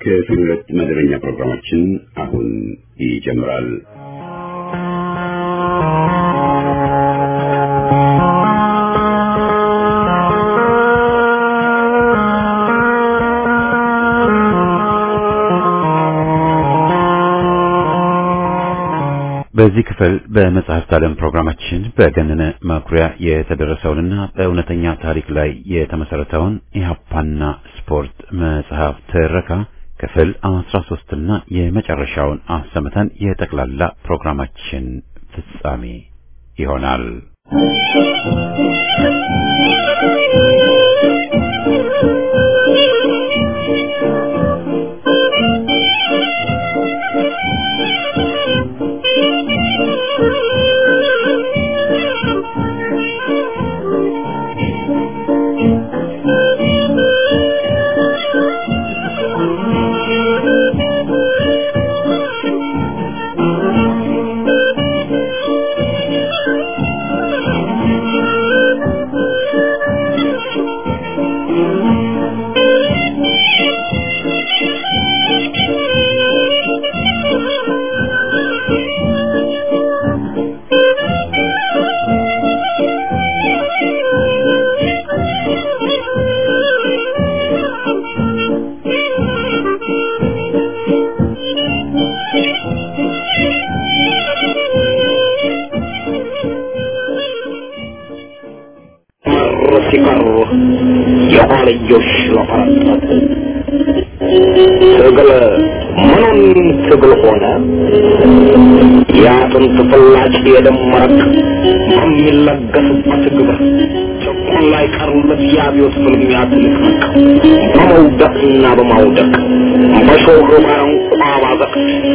ክፍል 2 መደበኛ ፕሮግራማችን አሁን ይጀምራል። በዚህ ክፍል በመጽሐፍት ዓለም ፕሮግራማችን በገነነ መኩሪያ የተደረሰውንና በእውነተኛ ታሪክ ላይ የተመሰረተውን ኢህአፓና ስፖርት መጽሐፍ ትረካ ክፍል 13 እና የመጨረሻውን አሰምተን የጠቅላላ ፕሮግራማችን ፍጻሜ ይሆናል። የኋለዮሽ ለፈረጠት ትግል ምኑን ትግል ሆነ ያጥንት ፍላጭ የደም መረቅ በሚለገስበት ግብር ጭቁን ላይ ቀሩለት የአብዮት ፍልሚያ ትንቅንቅ በመውደቅና በማውደቅ በሾህ ባረንቋ ባዘቅት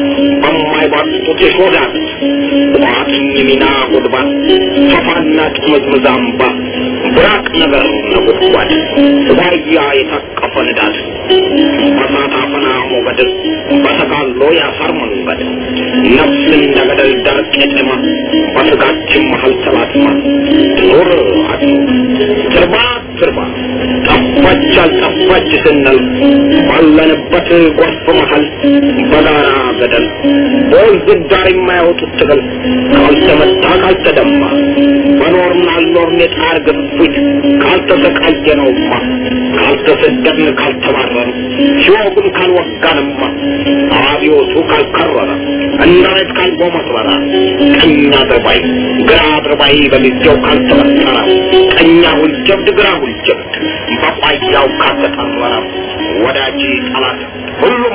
በማይባጡት የሾዳት ቋጥኝ ሚና ጉድባት ሰፋና ጥምዝምዝ አምባ ብራቅ ነገር ነጎድጓድ ባያ የታቀፈ ንዳድ በሳት አፈና ሞገድ በተጋሎ ያሳር መንገድ ነፍስ እንደገደል ዳር ቄጠማ በስጋችን መሀል ተላትማ ኖር አድኖ ትርባ ትርባ ጠፋች አልጠፋች ስንል ባለንበት ጎርፍ መሀል በጋራ ገደል በወንዝ ዳር የማያወጡት ትግል ካልተመታ ካልተደማ በኖርና አልኖርን የጣር ግፊት ካልተሰቃየነውማ ካልተሰደድን ካልተባረን ሲወጉን ካልወጋንማ አብዮቱ ካልከረረ እናት ካልጎመረረ ቀኝ አድርባይ ግራ አድርባይ በጊዜው ካልተመጠረ ቀኛ ሁልጀብድ ግራ ሁልጀብድ በቋያው ካልተጠረረ ወዳጅ ጠላት ሁሉም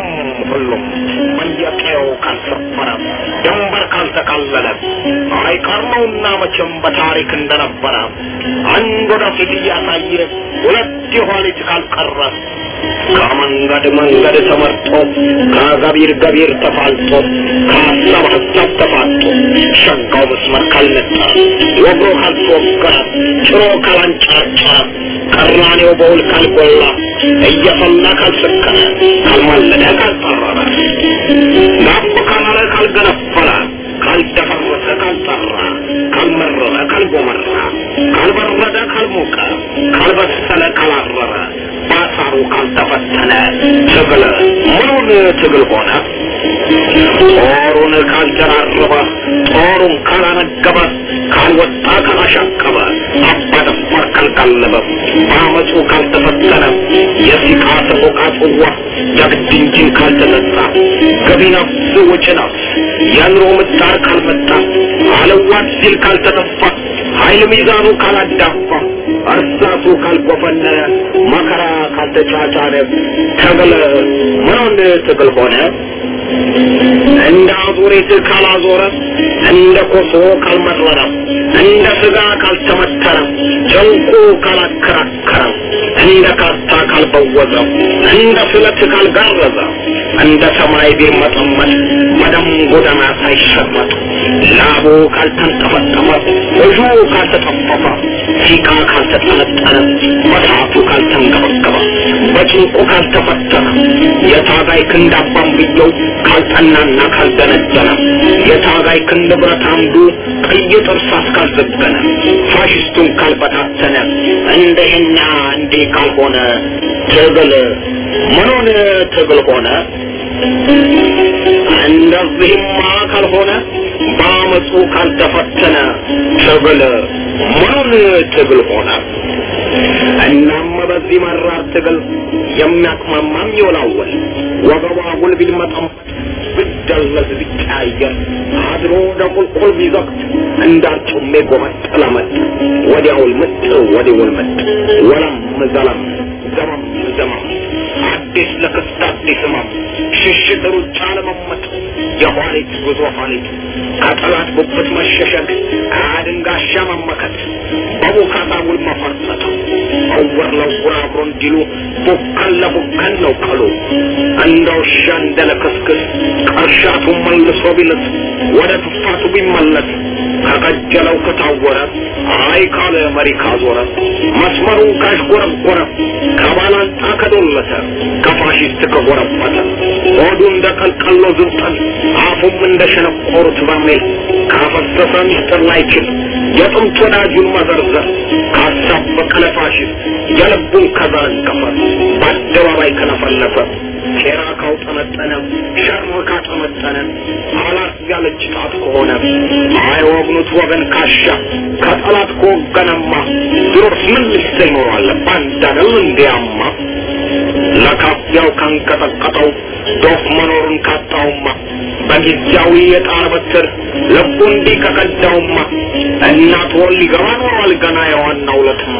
በየቀየው ካልሰፈረ ድንበር ካልተካለለ አይቀርመውና መቼም በታሪክ እንደነበረ አንድ ወደፊት እያሳየ ሁለት የኋሊት ካልቀረ ከመንገድ መንገድ ተመርጦ ከገቢር ገቢር ተፋልጦ ከሀሳብ ሀሳብ ተፋጦ ሸጋው መስመር ካልነጠረ ወግሮ ካልተወገረ ጭሮ ካላንጨረጨረ ቀራኔው በውል ካልጎላ እየፈላ ካልሰከረ ካልማለደ ካልጠረረ ጋብ ካላለ ካልገነፈለ ካልደፈረሰ ካልጠራ ካልመረረ ካልጎመራ ካልበረደ ካልሞቀ ካልበሰለ ካላረረ ባሳሩ ካልተፈተነ ትግል ምኑን ትግል ሆነ ጦሩን ካልደራረበ ጦሩን ካላነገበ ካልወጣ ካላሻቀበ አባደፋር ካልቀለበ በአመፁ ካልተፈተነ የሲቃ ሰቆቃ ጽዋ የግድ እንጂ ካልተጠጣ ገቢ ነፍስ ወጪ ነፍስ የኑሮ ምጣር ካልመጣ አለዋት ሲል ካልተጠፋ ኃይል ሚዛኑ ካላዳፋ እርሳቱ ካልጎፈነ መከራ ካልተጫጫነ ትግል ምኑን ትግል ሆነ እንደ አዙሪት ካላዞረ እንደ ኮሶ ካልመረረ እንደ ስጋ ካልተመተረ ጨንቁ ካላከራከረ እንደ ካርታ ካልበወዘ እንደ ስለት ካልጋረዘ እንደ ሰማይ ቢመጠመጥ መደም ጎዳና ሳይሸመጥ ላቡ ካልተንጠፈጠፈ እጁ ካልተጠፈፈ ሲቃ ካልተጠነጠነ በሳቱ ካልተንገበገበ በጭንቁ ካልተፈተነ የታጋይ ክንድ አባንብየው ካልጠናና ካልደነደነ የታጋይ ክንድ ብረት አምዱ ቀይ ጥርሳስ ካልዘገነ ፋሽስቱን ካልበታተነ እንደኛ እንዴ ካልሆነ ትግል ምኑን ትግል ሆነ እንደዚህማ ካልሆነ በአመፁ ካልተፈተነ ትግል ምኑን ትግል ሆነ እናም በዚህ መራር ትግል የሚያቅማማም ይወላወል ወገቧ ጉልቢል መጠም ብደለዝ ቢጫየር አድሮ ደቁልቁል ቢዘቅት እንዳርጩሜ ጎመጠለመጥ ወዲያውል ምጥ ወዲያውል ምጥ ወለም ዘለም ዘመም ዘመም አዲስ ለክስት አዲስ ህመም ሽሽት ሩጫ ለመመጥ የኋሊት ጉዞ ኋሊት ከጠላት ጉብት መሸሸግ አድንጋሻ መመከት በቡካታ ውል መፈርጠት አወር ለውር አብሮ እንዲሉ ቡካን ለቡካን ነው ቀሉ እንደ ውሻ እንደለከስክስ ቀርሻቱ መልሶ ቢልት ወደ ትፋቱ ቢመለስ ከቀጀለው ከታወረ አይ ካለ መሪ ካዞረ መስመሩን ካሽጎረጎረ ከባላንጣ ከዶለተ ከፋሽስት ከጎረበተ ሆዱ እንደቀልቀሎ ዝብጠን አፉም እንደሸነቆሩት በርሜል ካፈሰሰ ሚስጥር ላይችል የጥንት ወዳጁን መዘርዘር ካሳበቀ ለፋሽስት የልቡን ከዘረገፈ በአደባባይ ከለፈለፈ ሴራ ካውጠመጠነ ሸርም ካጠመጠነ አላት ያለች ጣት ከሆነ አይወግኑት ወገን ካሻ ከጠላት ከወገነማ ድሮስ ምን ልስተ ይኖራል ባንዳነው እንዲያማ ለካፊያው ካንቀጠቀጠው ዶፍ መኖሩን ካጣውማ በጊዜያዊ የጣር በትር ልቡ እንዲህ ከቀዳውማ እናት ወል ሊገባ ኖሯል ገና የዋናው ለትማ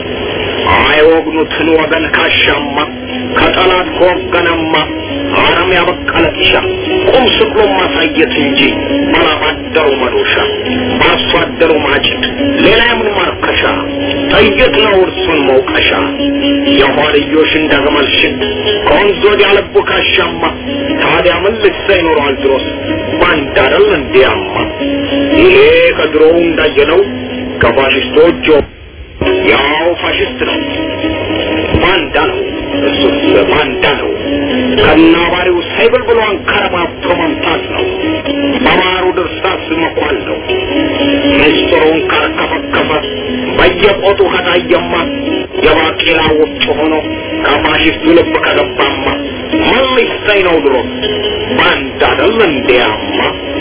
አይወግኑትን ወገን ካሻማ ከጠላት ከወገነማ አረም ያበቀለ ጢሻ ቁም ስቅሎ ማሳየት እንጂ ባላባደሩ መዶሻ ባርሶ አደሩ ማጭድ ሌላ የምን ማርከሻ ጠይቅ ነው እርሱን መውቀሻ የኋልዮሽ እንደገመል ሽት ከወንዝ ወዲያ ልቡ ካሻማ ታዲያ ምን ልሳ ይኖረዋል ድሮስ ባንዳ አይደል እንዲያማ ይሄ ከድሮው እንዳየነው ከፋሽስቶች ያው ፋሽስት ነው ባንዳ ነው እሱስ ባንዳ ነው ከናባሪው ሳይብል ብሎ አንከረባብቶ መምታት ነው በማሩ ድርሳስ መኳል ነው ምስጢሩን ካርከፈከፈ በየቆጡ ከታየማ የባቄላ ወፍጮ ሆኖ ከፋሽስቱ ልብ ከገባማ ምን ሊሰኝ ነው ድሮ ባንዳ አይደል እንዲያማ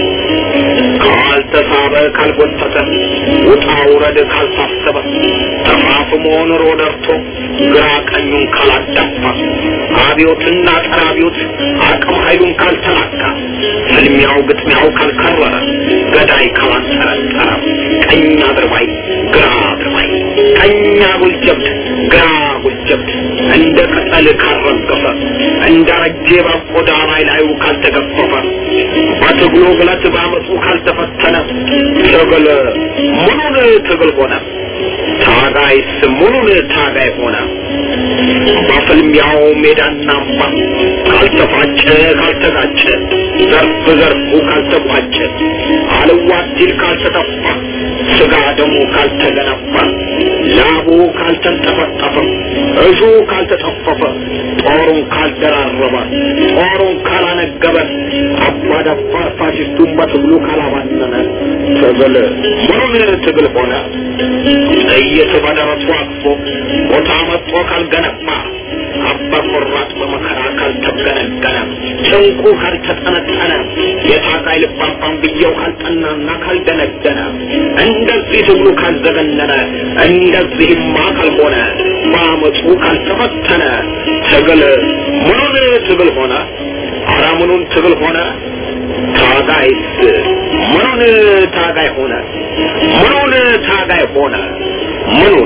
ካልተሳበ ካልጎተተ ውጣ ውረድ ካልታሰበ ተፋፍሞ ኑሮ ደርቶ ግራ ቀኙን ካላዳፋ አብዮትና ጠራቢዮት አቅም ኃይሉን ካልተላካ ፍልሚያው ግጥሚያው ካልከረረ ገዳይ ካላንጠረጠረ ቀኝ አድርባይ ግራ አድርባይ ቀኝ ጉልጀብት ግራ ጉልጀብት እንደ ቅጠል ካልረገፈ እንደ ረጄ በቆዳ ላይ ካልተገፈፈ በትግሉ ግለት ባመፁ ካልተፈተነ ትግል ምኑን ትግል ሆነ ታጋይስ ምኑን ታጋይ ሆነ በፍልሚያው ሜዳና አምባ ካልተፋጨ ካልተጋጨ ዘርፍ ዘርፉ ካልተቋጨ አልዋቲል ካልተተፋ ስጋ ደሙ ካልተገነባ ላቡ ካልተንጠፈጠፈ እጁ ካልተጠፈፈ ጦሩን ካልደራረበ ጦሩን ካላነገበ አባዳፋር ፋሽስቱን በትግሉ ካላባነነ ትግል ምኑን ትግል ሆነ እየተባደረሱ አቅፎ ቦታ መጥቶ ካልገነባ አባ ቆራጥ በመከራ ካልተገነገነ ጭንቁ ካልተጠነጠነ የታጋይ ልባባን ብየው ካልጠናና ካልደነደነ እንደዚህ ትግሉ ካልዘገነነ እንደዚህማ ካልሆነ በአመፁ ካልተፈተነ ትግል ምኑን ትግል ሆነ አረ ምኑን ትግል ሆነ ታጋይስ ምኑን ታጋይ ሆነ ምኑን ታጋይ ሆነ ምኑን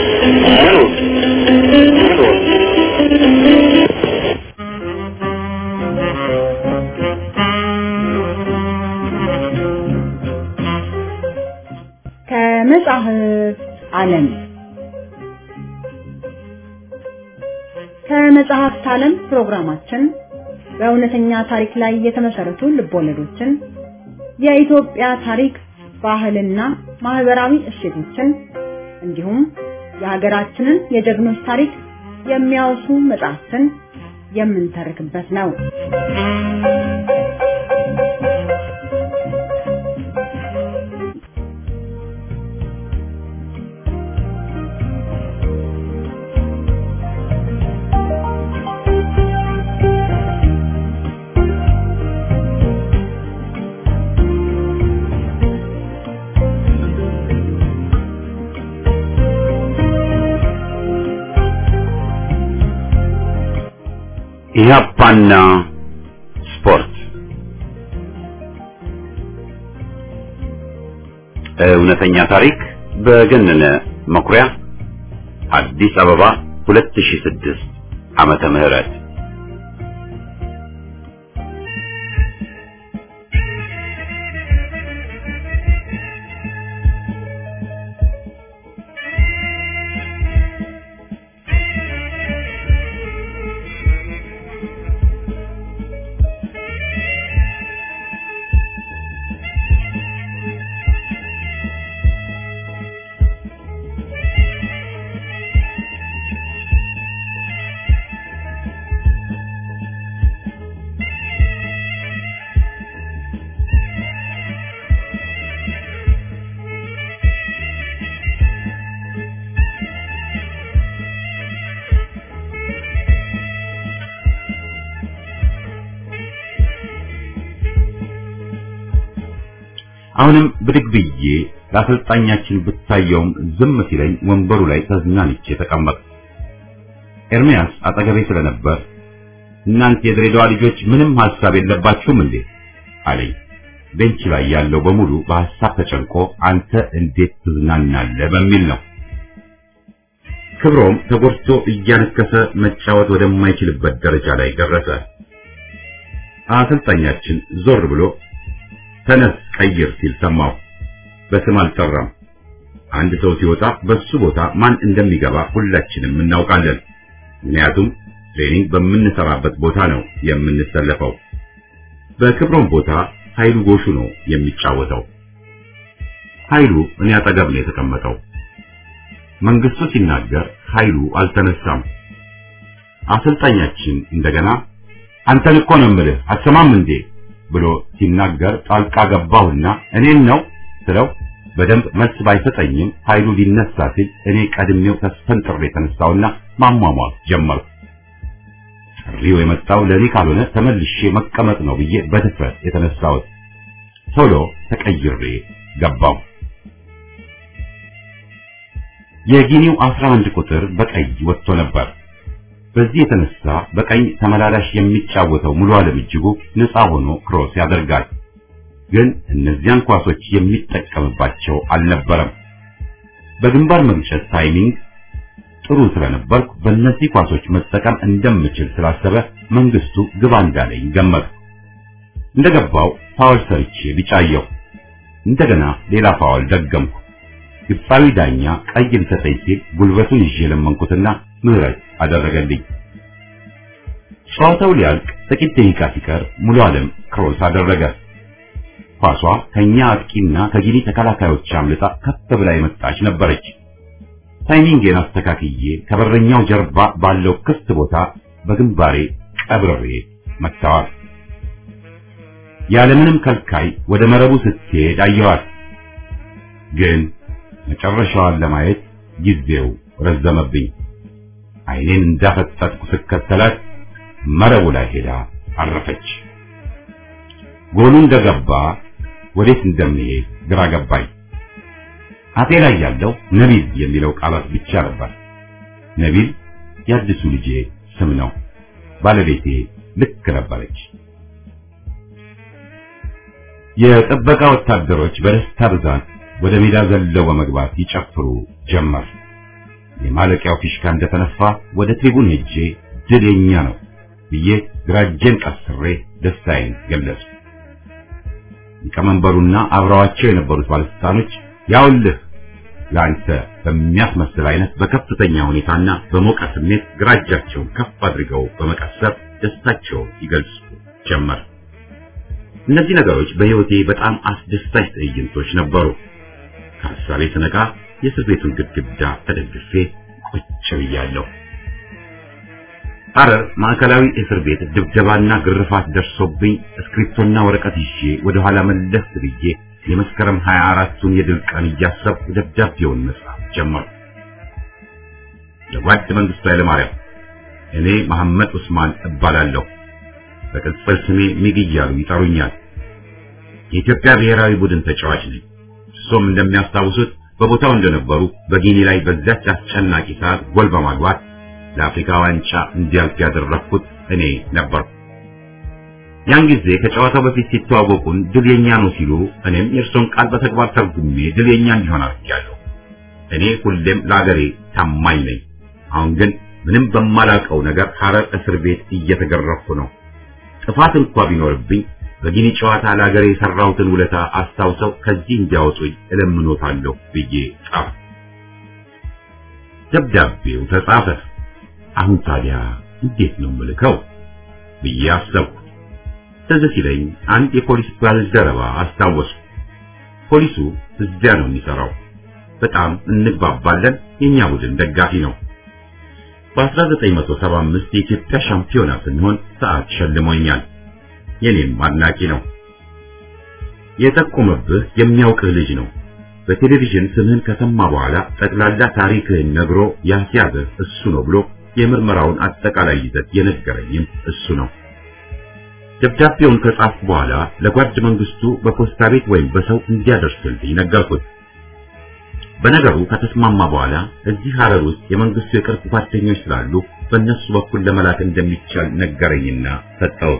ከመጽሐፍ ዓለም ከመጽሐፍት ዓለም ፕሮግራማችን በእውነተኛ ታሪክ ላይ የተመሰረቱ ልቦለዶችን የኢትዮጵያ ታሪክ ባህልና ማህበራዊ እሴቶችን እንዲሁም የሀገራችንን የጀግኖች ታሪክ የሚያወሱ መጽሐፍትን የምንተርክበት ነው። ኢህአፓና ስፖርት እውነተኛ ታሪክ በገነነ መኩሪያ አዲስ አበባ 2006 ዓመተ ምህረት አሁንም ብድግ ብዬ ለአሰልጣኛችን ብታየውም ዝም ሲለኝ ወንበሩ ላይ ተዝናንቼ ተቀመጥኩ። ኤርሚያስ አጠገቤ ስለነበር እናንተ የድሬዳዋ ልጆች ምንም ሐሳብ የለባችሁም እንዴ አለኝ። ቤንች ላይ ያለው በሙሉ በሐሳብ ተጨንቆ አንተ እንዴት ትዝናናለህ በሚል ነው። ክብሮም ተጎድቶ እያነከሰ መጫወት ወደማይችልበት ደረጃ ላይ ደረሰ። አሰልጣኛችን ዞር ብሎ ተነስ ቀይር ሲል ሰማው። በስም አልጠራም። አንድ ሰው ሲወጣ በሱ ቦታ ማን እንደሚገባ ሁላችንም እናውቃለን። ምክንያቱም ትሬኒንግ በምንሰራበት ቦታ ነው የምንሰለፈው። በክብሮም ቦታ ኃይሉ ጎሹ ነው የሚጫወተው። ኃይሉ እኔ አጠገብ ነው የተቀመጠው። መንግስቱ ሲናገር ኃይሉ አልተነሳም። አሰልጣኛችን እንደገና አንተን እኮ ነው የምልህ አትሰማም እንዴ ብሎ ሲናገር ጣልቃ ገባሁና እኔን ነው ስለው በደንብ መልስ ባይሰጠኝም ኃይሉ ሊነሳ ሲል እኔ ቀድሜው ተስፈንጥሬ ተነሳውና ማሟሟት ጀመርኩ። ጥሪው የመጣው ለኔ ካልሆነ ተመልሼ መቀመጥ ነው ብዬ በድፍረት የተነሳሁት። ቶሎ ተቀይሬ ገባሁ። የጊኒው 11 ቁጥር በቀይ ወጥቶ ነበር። በዚህ የተነሳ በቀኝ ተመላላሽ የሚጫወተው ሙሉ ዓለም እጅጉ ነፃ ሆኖ ክሮስ ያደርጋል። ግን እነዚያን ኳሶች የሚጠቀምባቸው አልነበረም። በግንባር መግጨት ታይሚንግ ጥሩ ስለነበርኩ በእነዚህ ኳሶች መጠቀም እንደምችል ስላሰበ መንግስቱ ግባ እንዳለኝ ገመተ። እንደገባው ፋውል ሰርቼ ቢጫየው እንደገና ሌላ ፋውል ደገምኩ። ግብፃዊ ዳኛ ቀይ ሊሰጠኝ ሲል ጉልበቱን ይዤ ለመንኩትና ምህረት አደረገልኝ። ጨዋታው ሊያልቅ ጥቂት ደቂቃ ሲቀር ሙሉ ዓለም ክሮስ አደረገ። ኳሷ ከኛ አጥቂና ከጊኒ ተከላካዮች አምልጣ ከፍ ብላ የመጣች ነበረች። ታይሚንጌን አስተካክዬ ከበረኛው ጀርባ ባለው ክፍት ቦታ በግንባሬ ቀብሬ መታዋል። ያለምንም ከልካይ ወደ መረቡ ስትሄድ አየኋት። ግን መጨረሻዋን ለማየት ጊዜው ረዘመብኝ። አይኔን እንዳፈጠጥኩ ስከተላት መረቡ ላይ ሄዳ አረፈች። ጎሉ እንደገባ ወዴት እንደሚሄድ ግራ ገባኝ። አጤ ላይ ያለው ነቢል የሚለው ቃላት ብቻ ነበር። ነቢል የአዲሱ ልጄ ስም ነው። ባለቤቴ ልክ ነበረች። የጥበቃ ወታደሮች በደስታ ብዛት ወደ ሜዳ ዘለው በመግባት ይጨፍሩ ጀመር። የማለቂያው ፊሽካ እንደተነፋ ወደ ትሪቡን ሄጄ ድል የኛ ነው ብዬ ግራጄን ቀስሬ ደስታዬን ገለጽ። ሊቀመንበሩና አብረዋቸው የነበሩት ባለስልጣኖች ያውልህ ለአንተ በሚያስመስል አይነት በከፍተኛ ሁኔታና በሞቀ ስሜት ግራጃቸውን ከፍ አድርገው በመቀሰር ደስታቸውን ይገልጹ ጀመር። እነዚህ ነገሮች በህይወቴ በጣም አስደሳች ትዕይንቶች ነበሩ። ከሐሳቤ ስነቃ የእስር ቤቱን ግድግዳ ተደግፌ ቁጭ ብያለሁ። ሐረር ማዕከላዊ እስር ቤት ድብደባና ግርፋት ደርሶብኝ እስክሪፕቶና ወረቀት ይዤ ወደ ኋላ መለስ ብዬ የመስከረም 24ቱን የድል ቀን እያሰብኩ ደብዳቤውን መጻፍ ጀመርኩ። ለጓድ መንግስቱ ኃይለማርያም፣ እኔ መሐመድ ዑስማን እባላለሁ። በቅጽል ስሜ ሚግ እያሉ ይጠሩኛል። የኢትዮጵያ ብሔራዊ ቡድን ተጫዋች ነኝ። እሱም እንደሚያስታውሱት በቦታው እንደነበሩ በጊኒ ላይ በዛች አስጨናቂ ሰዓት ጎል በማግባት ለአፍሪካ ዋንጫ እንዲያልፍ ያደረኩት እኔ ነበር። ያን ጊዜ ከጨዋታው በፊት ሲተዋወቁን ድል የኛ ነው ሲሉ እኔም የእርሱን ቃል በተግባር ተርጉሜ ድል የኛ እንዲሆን አድርጌያለሁ። እኔ ሁሌም ለአገሬ ታማኝ ነኝ። አሁን ግን ምንም በማላውቀው ነገር ሐረር እስር ቤት እየተገረፍኩ ነው። ጥፋት እንኳን ቢኖርብኝ በጊኒ ጨዋታ ለአገሬ የሰራሁትን ውለታ አስታውሰው ከዚህ እንዲያወጡኝ እለምኖታለሁ ብዬ ጻፍ። ደብዳቤው ተጻፈ። አሁን ታዲያ እንዴት ነው የምልከው ብዬ አሰብኩ። ትዝ ሲለኝ አንድ የፖሊስ ባልደረባ አስታወስኩ። ፖሊሱ እዚያ ነው የሚሰራው። በጣም እንግባባለን። የኛ ቡድን ደጋፊ ነው። በ1975 የኢትዮጵያ ሻምፒዮና ስንሆን ሰዓት ሸልሞኛል። የኔም አድናቂ ነው። የጠቆመብህ የሚያውቅህ ልጅ ነው። በቴሌቪዥን ስምህን ከሰማ በኋላ ጠቅላላ ታሪክህን ነግሮ ያስያዘህ እሱ ነው ብሎ የምርመራውን አጠቃላይ ይዘት የነገረኝም እሱ ነው። ደብዳቤውን ከጻፍኩ በኋላ ለጓድ መንግስቱ በፖስታ ቤት ወይም በሰው እንዲያደርስልኝ ነገርኩት። በነገሩ ከተስማማ በኋላ እዚህ ሐረር ውስጥ የመንግስቱ የቅርብ ጓደኞች ስላሉ በእነሱ በኩል ለመላክ እንደሚቻል ነገረኝና ሰጠው።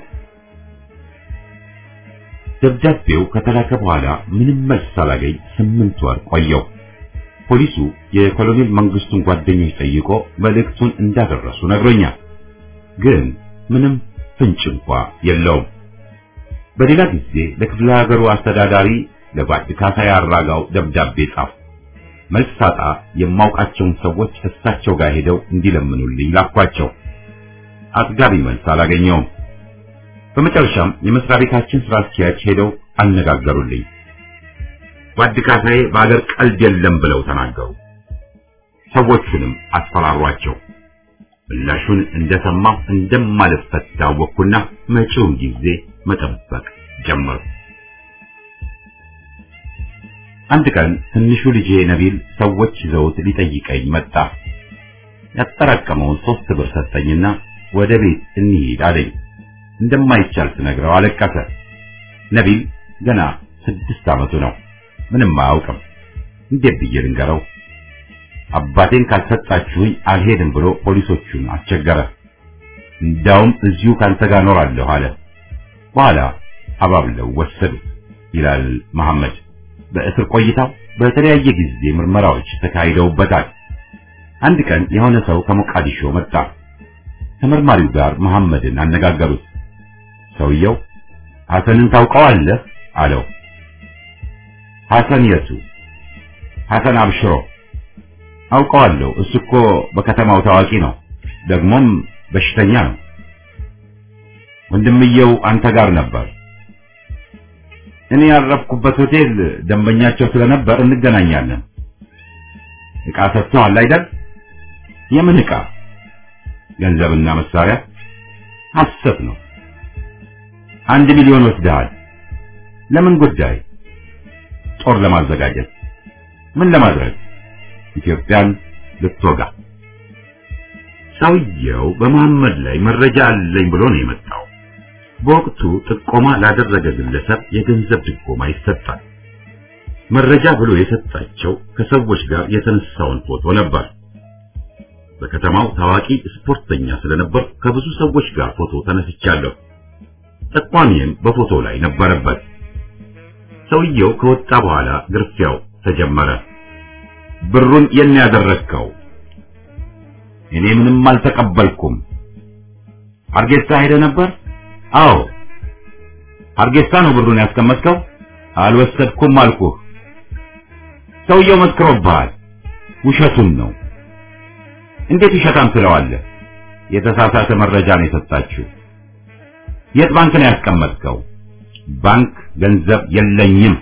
ደብዳቤው ከተላከ በኋላ ምንም መልስ ሳላገኝ 8 ወር ቆየው። ፖሊሱ የኮሎኔል መንግስቱን ጓደኞች ጠይቆ መልእክቱን እንዳደረሱ ነግሮኛል። ግን ምንም ፍንጭ እንኳን የለውም። በሌላ ጊዜ ለክፍለ ሀገሩ አስተዳዳሪ ለጓድ ካሳይ አራጋው ደብዳቤ ጻፍ። መልስ ሳጣ የማውቃቸውን ሰዎች እሳቸው ጋር ሄደው እንዲለምኑልኝ ላኳቸው። አጥጋቢ መልስ አላገኘውም። በመጨረሻም የመስሪያ ቤታችን ስራ አስኪያጅ ሄደው አነጋገሩልኝ። ጓድ ካሳይ በአገር ቀልድ የለም ብለው ተናገሩ። ሰዎቹንም አስፈራሯቸው። ምላሹን እንደሰማሁ እንደማልፈታ አወቅኩና መጪውን ጊዜ መጠበቅ ጀመርኩ። አንድ ቀን ትንሹ ልጄ ነቢል ሰዎች ይዘውት ሊጠይቀኝ መጣ። ያጠራቀመውን 3 ብር ሰጠኝና ወደ ቤት እንሂድ አለኝ። እንደማይቻል ስነግረው አለቀሰ። ነቢል ገና 6 ዓመቱ ነው። ምንም አያውቅም። እንዴት ብዬ ልንገረው? አባቴን ካልሰጣችሁኝ አልሄድም ብሎ ፖሊሶቹን አስቸገረ። እንዳውም እዚሁ ካንተ ጋር ኖራለሁ አለ። በኋላ አባብለው ወሰዱት ይላል መሐመድ። በእስር ቆይታው በተለያየ ጊዜ ምርመራዎች ተካሂደውበታል። አንድ ቀን የሆነ ሰው ከሞቃዲሾ መጣ። ተመርማሪው ጋር መሐመድን አነጋገሩት። ሰውየው ሐሰንን ታውቀዋለህ አለው። ሐሰን የቱ? ሐሰን አብሽሮ። አውቀዋለሁ። እሱ እኮ በከተማው ታዋቂ ነው። ደግሞም በሽተኛ ነው። ወንድምየው አንተ ጋር ነበር። እኔ ያረፍኩበት ሆቴል ደንበኛቸው ስለነበር እንገናኛለን። ዕቃ ሰጥተዋል አይደል? የምን ዕቃ? ገንዘብና መሳሪያ። ሐሰት ነው። 1 ሚሊዮን ወስደሃል። ለምን ጉዳይ? ጦር ለማዘጋጀት። ምን ለማድረግ? ኢትዮጵያን ልትወጋ። ሰውየው በመሐመድ ላይ መረጃ አለኝ ብሎ ነው የመጣው። በወቅቱ ጥቆማ ላደረገ ግለሰብ የገንዘብ ድጎማ ይሰጣል። መረጃ ብሎ የሰጣቸው ከሰዎች ጋር የተነሳውን ፎቶ ነበር። በከተማው ታዋቂ ስፖርተኛ ስለነበር ከብዙ ሰዎች ጋር ፎቶ ተነስቻለሁ። ጠቋሚም በፎቶ ላይ ነበረበት። ሰውየው ከወጣ በኋላ ግርፊያው ተጀመረ። ብሩን የኔ ያደረከው? እኔ ምንም አልተቀበልኩም። አርጌሳ ሄደ ነበር? አዎ። አርጌሳ ነው ብሩን ያስቀመጥከው? አልወሰድኩም አልኩህ። ሰውየው መስክሮብሃል። ውሸቱን ነው። እንዴት ይሸታም ትለዋለህ? የተሳሳተ መረጃ ነው የሰጣችሁ። የት ባንክ ነው ያስቀመጥከው? ባንክ ገንዘብ የለኝም።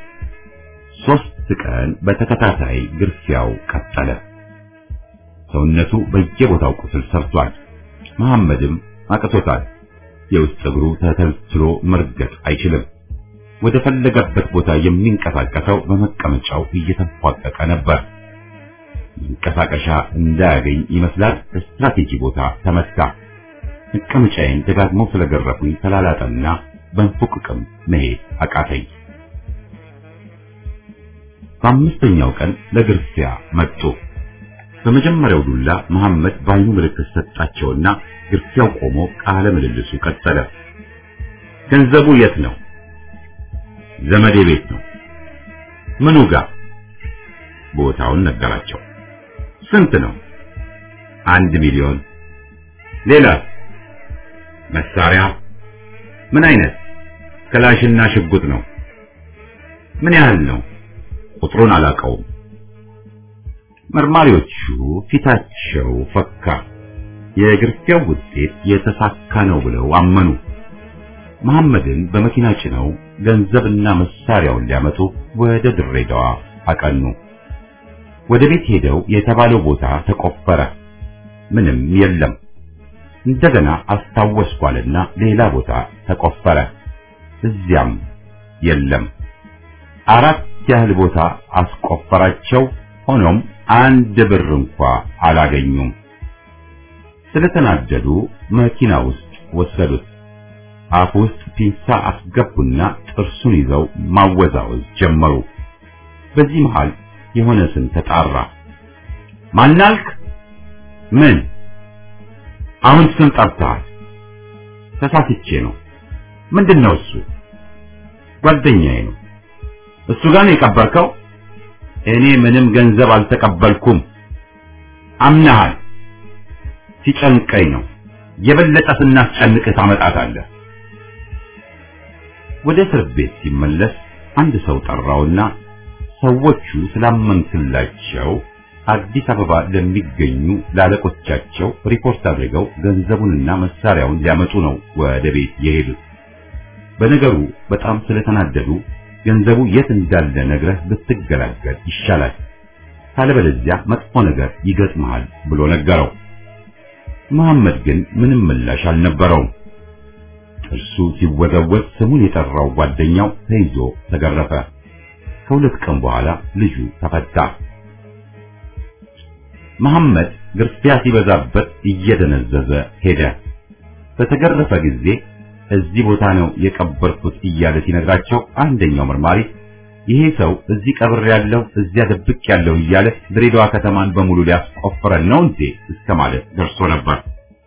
3 ቀን በተከታታይ ግርፊያው ቀጠለ። ሰውነቱ በየቦታው ቁስል ሰርቷል። መሐመድም አቅቶታል። የውስጥ እግሩ ተተልትሎ መርገጥ አይችልም። ወደ ፈለገበት ቦታ የሚንቀሳቀሰው በመቀመጫው እየተንፏቀቀ ነበር። መንቀሳቀሻ እንዳያገኝ ይመስላል ስትራቴጂ ቦታ ተመታ። መቀመጫዬን ደጋግመው ስለገረፉኝ ተላላጠና በንፉቅቅም መሄድ አቃተኝ። በ5ኛው ቀን ለግርፊያ መጡ። በመጀመሪያው ዱላ መሐመድ ባይኑ ምልክት ሰጣቸውና ግርፊያው ቆሞ ቃለ ምልልሱ ቀጠለ። ገንዘቡ የት ነው? ዘመዴ ቤት ነው። ምኑ ጋር? ቦታውን ነገራቸው። ስንት ነው? 1 ሚሊዮን። ሌላ? መሳሪያ? ምን አይነት? ክላሽና ሽጉጥ ነው። ምን ያህል ነው? ቁጥሩን አላውቀውም። መርማሪዎቹ ፊታቸው ፈካ። የግርፊያው ውጤት የተሳካ ነው ብለው አመኑ። መሐመድን በመኪና ጭነው ገንዘብና መሳሪያውን ሊያመጡ ወደ ድሬዳዋ አቀኑ። ወደ ቤት ሄደው የተባለው ቦታ ተቆፈረ። ምንም የለም። እንደገና አስታወስኳልና ሌላ ቦታ ተቆፈረ። እዚያም የለም። 4 ያህል ቦታ አስቆፈራቸው። ሆኖም 1 ብር እንኳ አላገኙም። ስለተናደዱ መኪና ውስጥ ወሰዱት። አፍ ውስጥ ፒንሳ አስገቡና ጥርሱን ይዘው ማወዛወዝ ጀመሩ። በዚህ መሃል የሆነ ስም ተጣራ። ማናልክ? ምን? አሁን ስም ጠርተሃል። ተሳስቼ ነው። ምንድነው እሱ? ጓደኛዬ ነው። እሱ ጋር ነው የቀበርከው? እኔ ምንም ገንዘብ አልተቀበልኩም። አምናሃል? ሲጨንቀኝ ነው። የበለጠ ስናስጨንቅህ ታመጣታለህ። ወደ እስር ቤት ሲመለስ አንድ ሰው ጠራውና ሰዎቹ ስላመንክላቸው አዲስ አበባ ለሚገኙ ላለቆቻቸው ሪፖርት አድርገው ገንዘቡንና መሳሪያውን ሊያመጡ ነው ወደ ቤት የሄዱት። በነገሩ በጣም ስለተናደዱ ገንዘቡ የት እንዳለ ነግረህ ብትገላገል ይሻላል፣ ካለበለዚያ መጥፎ ነገር ይገጥምሃል ብሎ ነገረው። መሐመድ ግን ምንም ምላሽ አልነበረውም። እርሱ ሲወዘወዝ ስሙን የጠራው ጓደኛው ተይዞ ተገረፈ። ከ2 ቀን በኋላ ልጁ ተፈታ። መሐመድ ግርፊያ ሲበዛበት እየደነዘዘ ሄደ። በተገረፈ ጊዜ እዚህ ቦታ ነው የቀበርኩት እያለ ሲነግራቸው አንደኛው መርማሪ ይሄ ሰው እዚህ ቀብር ያለው እዚያ ደብቅ ያለው እያለ ድሬዳዋ ከተማን በሙሉ ሊያስቆፍረን ነው እንዴ እስከ ማለት ደርሶ ነበር።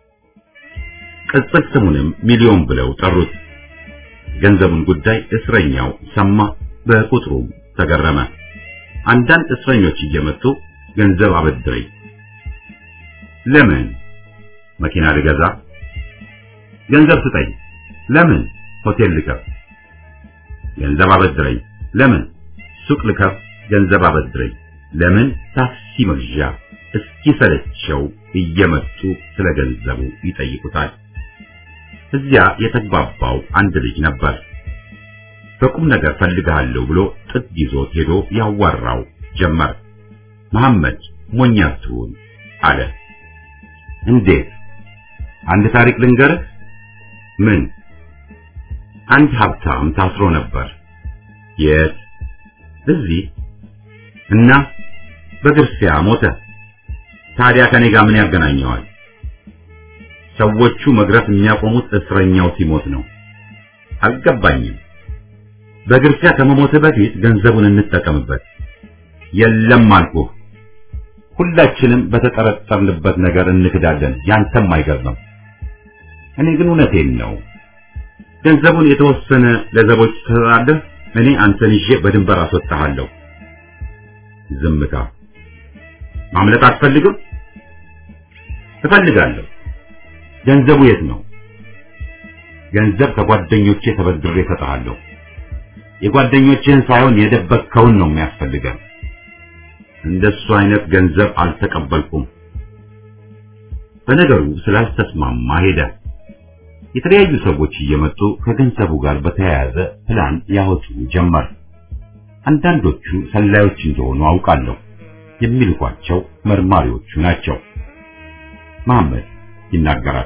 ቅጽል ስሙንም ሚሊዮን ብለው ጠሩት። ገንዘቡን ጉዳይ እስረኛው ሰማ፣ በቁጥሩም ተገረመ። አንዳንድ እስረኞች እየመጡ ገንዘብ አበድረኝ። ለምን? መኪና ልገዛ። ገንዘብ ስጠኝ። ለምን? ሆቴል ልከፍ። ገንዘብ አበድረኝ። ለምን? ሱቅ ልከፍ። ገንዘብ አበድረኝ። ለምን? ታክሲ መግዣ። እስኪሰለቸው እየመጡ ስለ ገንዘቡ ይጠይቁታል። እዚያ የተግባባው አንድ ልጅ ነበር። በቁም ነገር ፈልጋለሁ ብሎ ጥግ ይዞት ሄዶ ያዋራው ጀመር። መሐመድ ሞኛቱን አለ። እንዴት? አንድ ታሪክ ልንገርህ። ምን? አንድ ሀብታም ታስሮ ነበር። የት? እዚህ። እና በግርፊያ ሞተ። ታዲያ ከኔ ጋር ምን ያገናኘዋል? ሰዎቹ መግረፍ የሚያቆሙት እስረኛው ሲሞት ነው። አልገባኝም። በግርፊያ ከመሞት በፊት ገንዘቡን እንጠቀምበት። የለም አልኩህ። ሁላችንም በተጠረጠርንበት ነገር እንክዳለን። ያንተም አይገርምም። እኔ ግን እውነቴን ነው። ገንዘቡን የተወሰነ ለዘቦች ትሰጣለህ፣ እኔ አንተን ይዤ በድንበር አስወጣሃለሁ። ዝምታ። ማምለጥ አትፈልግም? እፈልጋለሁ። ገንዘቡ የት ነው? ገንዘብ ከጓደኞቼ ተበድሬ እሰጥሃለሁ። የጓደኞችህን ሳይሆን የደበቅከውን ነው የሚያስፈልገን። እንደሱ አይነት ገንዘብ አልተቀበልኩም። በነገሩ ስላልተስማማ ሄደ። የተለያዩ ሰዎች እየመጡ ከገንዘቡ ጋር በተያያዘ ፕላን ያወጡ ጀመር። አንዳንዶቹ ሰላዮች እንደሆኑ አውቃለሁ። የሚልኳቸው መርማሪዎቹ ናቸው። መሐመድ ይናገራል።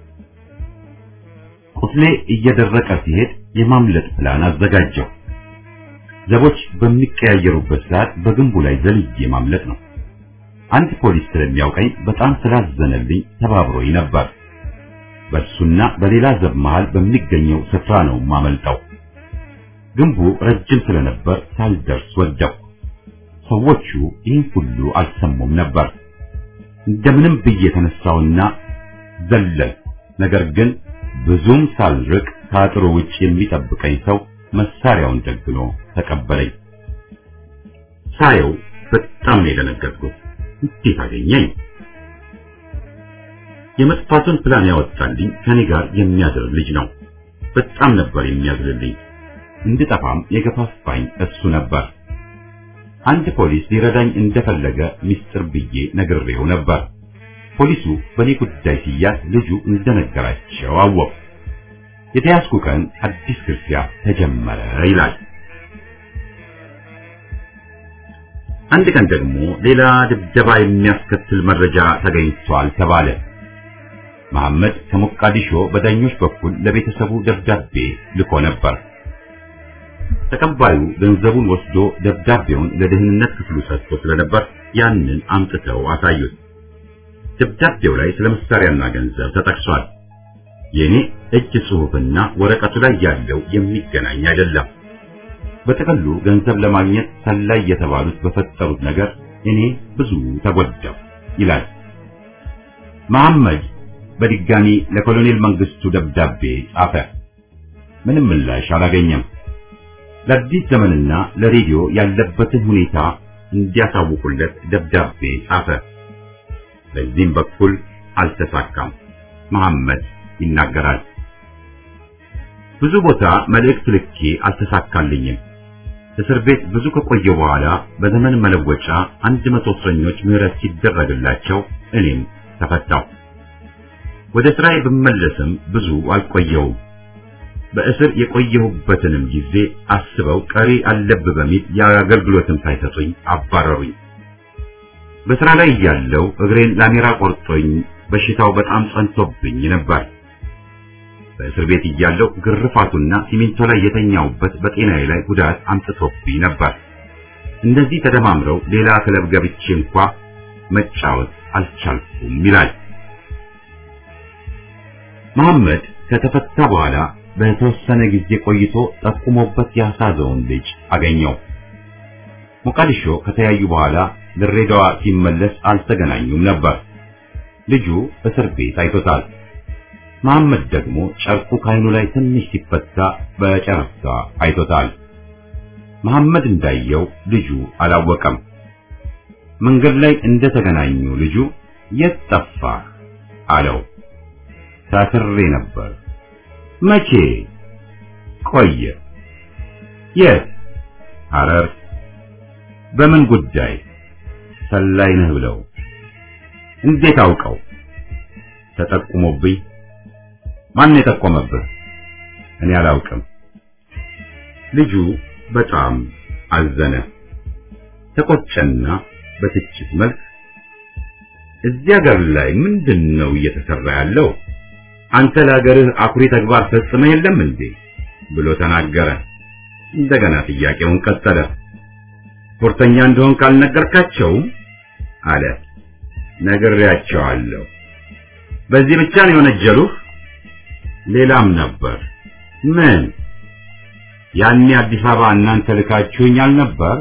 ቁስሌ እየደረቀ ሲሄድ የማምለጥ ፕላን አዘጋጀው። ዘቦች በሚቀያየሩበት ሰዓት በግንቡ ላይ ዘልዬ ማምለጥ ነው። አንድ ፖሊስ ስለሚያውቀኝ በጣም ስላዘነልኝ ተባብሮኝ ነበር። በሱና በሌላ ዘብ መሃል በሚገኘው ስፍራ ነው ማመልጠው። ግንቡ ረጅም ስለነበር ሳልደርስ ወደቅኩ። ሰዎቹ ይህን ሁሉ አልሰሙም ነበር። እንደምንም ብዬ ተነሳውና ዘለል። ነገር ግን ብዙም ሳልርቅ ከአጥሩ ውጭ የሚጠብቀኝ ሰው መሳሪያውን ደግኖ ተቀበለኝ። ሳየው በጣም ነው የደነገጥኩት። እንዴት አገኘኝ? የመጥፋቱን ፕላን ያወጣልኝ ከኔ ጋር የሚያድር ልጅ ነው። በጣም ነበር የሚያዝልልኝ። እንድጠፋም የገፋፋኝ እሱ ነበር። አንድ ፖሊስ ሊረዳኝ እንደፈለገ ሚስጥር ብዬ ነግሬው ነበር። ፖሊሱ በኔ ጉዳይ ሲያዝ ልጁ እንደነገራቸው አወቁ። የተያዝኩ ቀን አዲስ ግርፊያ ተጀመረ ይላል። አንድ ቀን ደግሞ ሌላ ድብደባ የሚያስከትል መረጃ ተገኝቷል ተባለ። መሐመድ ከሞቃዲሾ በዳኞች በኩል ለቤተሰቡ ደብዳቤ ልኮ ነበር። ተቀባዩ ገንዘቡን ወስዶ ደብዳቤውን ለደህንነት ክፍሉ ሰጥቶ ስለነበር ያንን አምጥተው አሳዩት። ደብዳቤው ላይ ስለ መሳሪያና ገንዘብ ተጠቅሷል። የኔ እጅ ጽሑፍና ወረቀቱ ላይ ያለው የሚገናኝ አይደለም። በጥቅሉ ገንዘብ ለማግኘት ሰላይ የተባሉት በፈጠሩት ነገር እኔ ብዙ ተጎዳው ይላል። መሐመድ በድጋሚ ለኮሎኔል መንግስቱ ደብዳቤ ጻፈ። ምንም ምላሽ አላገኘም። ለአዲስ ዘመንና ለሬዲዮ ያለበትን ሁኔታ እንዲያሳውቁለት ደብዳቤ ጻፈ። በዚህም በኩል አልተሳካም። መሐመድ ይናገራል። ብዙ ቦታ መልእክት ልኬ አልተሳካልኝም። እስር ቤት ብዙ ከቆየሁ በኋላ በዘመን መለወጫ 100 እስረኞች ምህረት ሲደረግላቸው እኔም ተፈታሁ። ወደ ስራዬ ብመለስም ብዙ አልቆየሁም። በእስር የቆየሁበትንም ጊዜ አስበው ቀሪ አለብህ በሚል የአገልግሎትም ሳይሰጡኝ አባረሩኝ። በስራ ላይ እያለሁ እግሬን ላሜራ ቆርጦኝ በሽታው በጣም ጸንቶብኝ ነበር። በእስር ቤት እያለሁ ግርፋቱና ሲሚንቶ ላይ የተኛውበት በጤናዬ ላይ ጉዳት አምጥቶብኝ ነበር። እንደዚህ ተደማምረው ሌላ ክለብ ገብቼ እንኳ መጫወት አልቻልኩም ይላል። መሐመድ ከተፈታ በኋላ በተወሰነ ጊዜ ቆይቶ ጠቁሞበት ያሳዘውን ልጅ አገኘው። ሞቃዲሾ ከተያዩ በኋላ ድሬዳዋ ሲመለስ አልተገናኙም ነበር። ልጁ እስር ቤት አይቶታል። መሐመድ ደግሞ ጨርቁ ካይኑ ላይ ትንሽ ሲፈታ በጨረፍታ አይቶታል። መሐመድ እንዳየው ልጁ አላወቀም። መንገድ ላይ እንደተገናኙ ልጁ የት ጠፋህ አለው። ታስሬ ነበር። መቼ? ቆየ። የት? ሐረር። በምን ጉዳይ? ሰላይ ነህ ብለው። እንዴት አውቀው? ተጠቁሞብኝ። ማን የጠቆመብህ? እኔ አላውቅም። ልጁ በጣም አዘነ። ተቆጨና በትችት መልክ እዚያ ሀገር ላይ ምንድነው እየተሰራ ያለው? አንተ ለሀገርህ አኩሪ ተግባር ፈጽመህ የለም እንዴ? ብሎ ተናገረ። እንደገና ጥያቄውን ቀጠለ። ስፖርተኛ እንደሆን ካልነገርካቸውም አለ። ነግሬያቸዋለሁ። በዚህ ብቻ ነው የወነጀሉህ? ሌላም ነበር። ምን? ያኔ አዲስ አበባ እናንተ ልካችሁኝ አልነበር?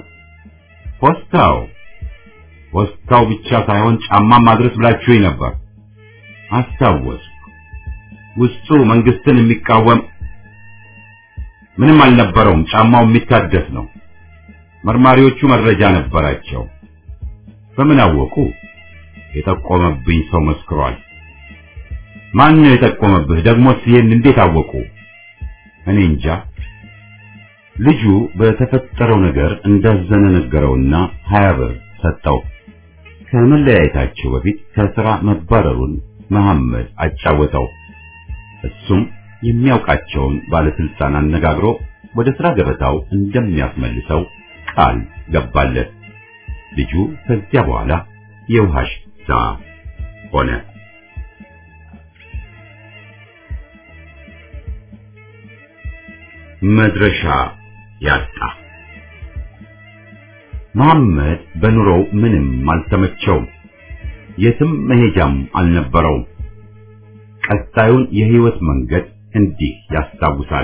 ፖስታው ብቻ ሳይሆን ጫማ ማድረስ ብላችሁኝ ነበር። አስታወስኩ። ውስጡ መንግስትን የሚቃወም ምንም አልነበረውም። ጫማው የሚታደስ ነው። መርማሪዎቹ መረጃ ነበራቸው። በምን አወቁ? የጠቆመብኝ ሰው መስክሯል። ማን ነው የጠቆመብህ? ደግሞስ ይሄን እንዴት አወቁ? እኔ እንጃ። ልጁ በተፈጠረው ነገር እንዳዘነ ነገረውና 20 ብር ሰጠው። ከመለያየታቸው በፊት ከስራ መባረሩን መሐመድ አጫወተው። እሱም የሚያውቃቸውን ባለስልጣን አነጋግሮ ወደ ስራ ገበታው እንደሚያስመልሰው ቃል ገባለት። ልጁ ከዚያ በኋላ የውሃ ሽታ ሆነ። መድረሻ ያጣ። መሐመድ በኑሮው ምንም አልተመቸውም። የትም መሄጃም አልነበረውም። ቀጣዩን የህይወት መንገድ እንዲህ ያስታውሳል።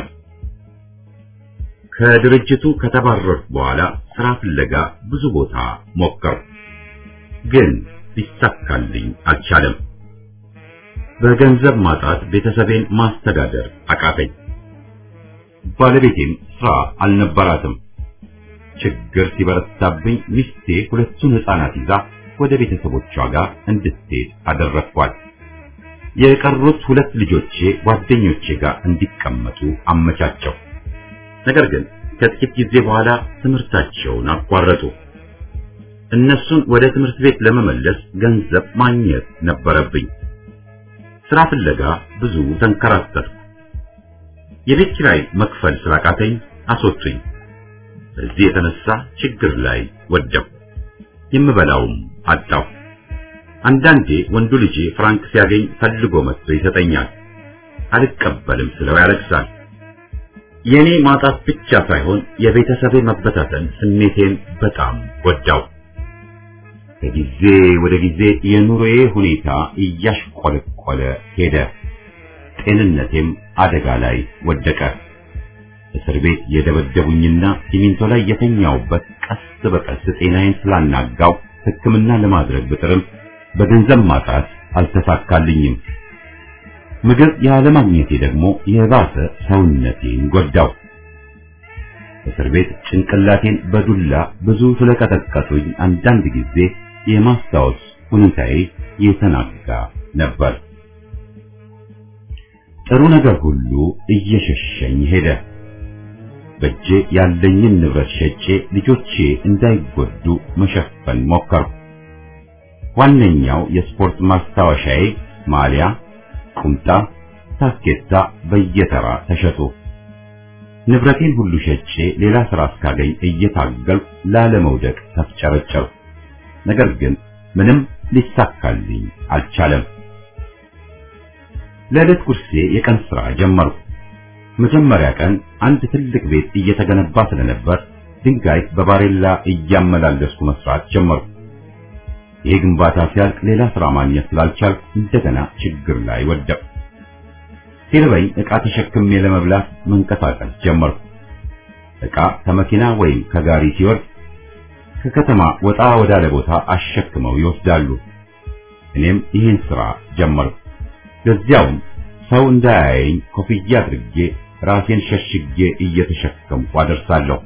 ከድርጅቱ ከተባረርኩ በኋላ ስራ ፍለጋ ብዙ ቦታ ሞከርኩ፣ ግን ሊሳካልኝ አልቻለም። በገንዘብ ማጣት ቤተሰቤን ማስተዳደር አቃተኝ። ባለቤቴም ስራ አልነበራትም። ችግር ሲበረታብኝ ሚስቴ ሁለቱን ሕፃናት ይዛ ወደ ቤተሰቦቿ ጋር እንድትሄድ አደረግኳት። የቀሩት ሁለት ልጆቼ ጓደኞቼ ጋር እንዲቀመጡ አመቻቸው። ነገር ግን ከጥቂት ጊዜ በኋላ ትምህርታቸውን አቋረጡ። እነሱን ወደ ትምህርት ቤት ለመመለስ ገንዘብ ማግኘት ነበረብኝ። ስራ ፍለጋ ብዙ ተንከራተትኩ። የቤት ኪራይ መክፈል ስላቃተኝ አስወጡኝ። በዚህ የተነሳ ችግር ላይ ወደቅኩ። የምበላውም አጣሁ። አንዳንዴ ወንዱ ልጄ ፍራንክ ሲያገኝ ፈልጎ መጥቶ ይሰጠኛል። አልቀበልም ስለው ያለቅሳል። የኔ ማጣት ብቻ ሳይሆን የቤተሰቤ መበታተን ስሜቴን በጣም ጎዳው። ከጊዜ ወደ ጊዜ የኑሮዬ ሁኔታ እያሽቆለቆለ ሄደ። ጤንነቴም አደጋ ላይ ወደቀ። እስር ቤት የደበደቡኝና ሲሚንቶ ላይ የተኛውበት ቀስ በቀስ ጤናዬን ስላናጋው ሕክምና ለማድረግ ብጥርም በገንዘብ ማጣት አልተሳካልኝም። ምግብ ያለማግኘቴ ደግሞ የባሰ ሰውነቴን ጎዳው። እስር ቤት ጭንቅላቴን በዱላ ብዙ ስለቀጠቀጡኝ አንዳንድ ጊዜ የማስታወስ ሁኔታዬ የተናጋ ነበር። ጥሩ ነገር ሁሉ እየሸሸኝ ሄደ። በእጄ ያለኝን ንብረት ሸጬ ልጆቼ እንዳይጎዱ መሸፈን ሞከርኩ። ዋነኛው የስፖርት ማስታወሻዬ ማሊያ፣ ቁምጣ፣ ታኬታ በየተራ ተሸጡ። ንብረቴን ሁሉ ሸጬ ሌላ ስራ እስካገኝ እየታገልኩ ላለመውደቅ ተፍጨረጨርኩ። ነገር ግን ምንም ሊሳካልኝ አልቻለም። ለዕለት ጉርሴ የቀን ስራ ጀመርኩ። መጀመሪያ ቀን አንድ ትልቅ ቤት እየተገነባ ስለነበር ድንጋይ በባሬላ እያመላለስኩ መስራት ጀመርኩ። ይህ ግንባታ ሲያልቅ ሌላ ስራ ማግኘት ስላልቻልኩ እንደገና ችግር ላይ ወደቅኩ። ሲርበኝ ዕቃ ተሸክሜ ለመብላት መንቀሳቀስ ጀመርኩ። ዕቃ ከመኪና ወይም ከጋሪ ሲወርድ ከከተማ ወጣ ወዳለ ቦታ አሸክመው ይወስዳሉ። እኔም ይህን ስራ ጀመርኩ። ለዚያውም ሰው እንዳያየኝ ኮፍያ አድርጌ ራሴን ሸሽጌ እየተሸከምኩ አደርሳለሁ።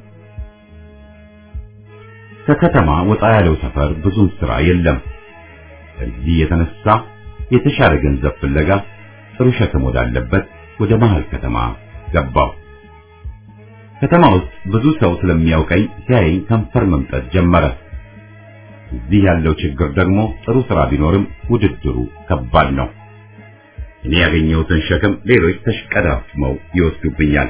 ከከተማ ወጣ ያለው ሰፈር ብዙም ስራ የለም። ከዚህ የተነሳ የተሻለ ገንዘብ ፍለጋ ጥሩ ሸክም ወዳለበት ወደ መሃል ከተማ ገባሁ። ከተማ ውስጥ ብዙ ሰው ስለሚያውቀኝ ሲያየኝ ከንፈር መምጠት ጀመረ። እዚህ ያለው ችግር ደግሞ ጥሩ ስራ ቢኖርም ውድድሩ ከባድ ነው። እኔ ያገኘሁትን ሸክም ሌሎች ተሽቀዳድመው ይወስዱብኛል።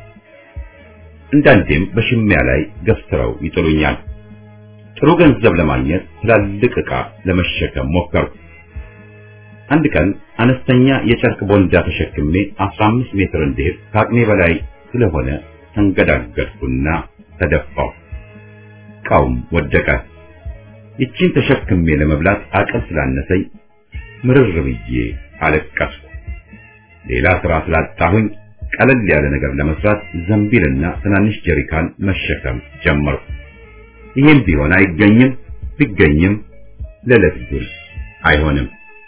አንዳንዴም በሽሚያ ላይ ገፍትረው ይጥሉኛል። ጥሩ ገንዘብ ለማግኘት ትላልቅ ዕቃ ለመሸከም ሞከርኩ። አንድ ቀን አነስተኛ የጨርቅ ቦንዳ ተሸክሜ 15 ሜትር እንድሄድ ከአቅሜ በላይ ስለሆነ ተንገዳገድኩና ተደፋሁ። ዕቃውም ወደቀ። ይቺን ተሸክሜ ለመብላት አቅም ስላነሰኝ ምርር ብዬ አለቀስኩ። ሌላ ስራ ስላጣሁኝ ቀለል ያለ ነገር ለመስራት ዘንቢልና ትናንሽ ጀሪካን መሸከም ጀመርኩ። ይህም ቢሆን አይገኝም፣ ቢገኝም ለዕለት ጉርስ አይሆንም።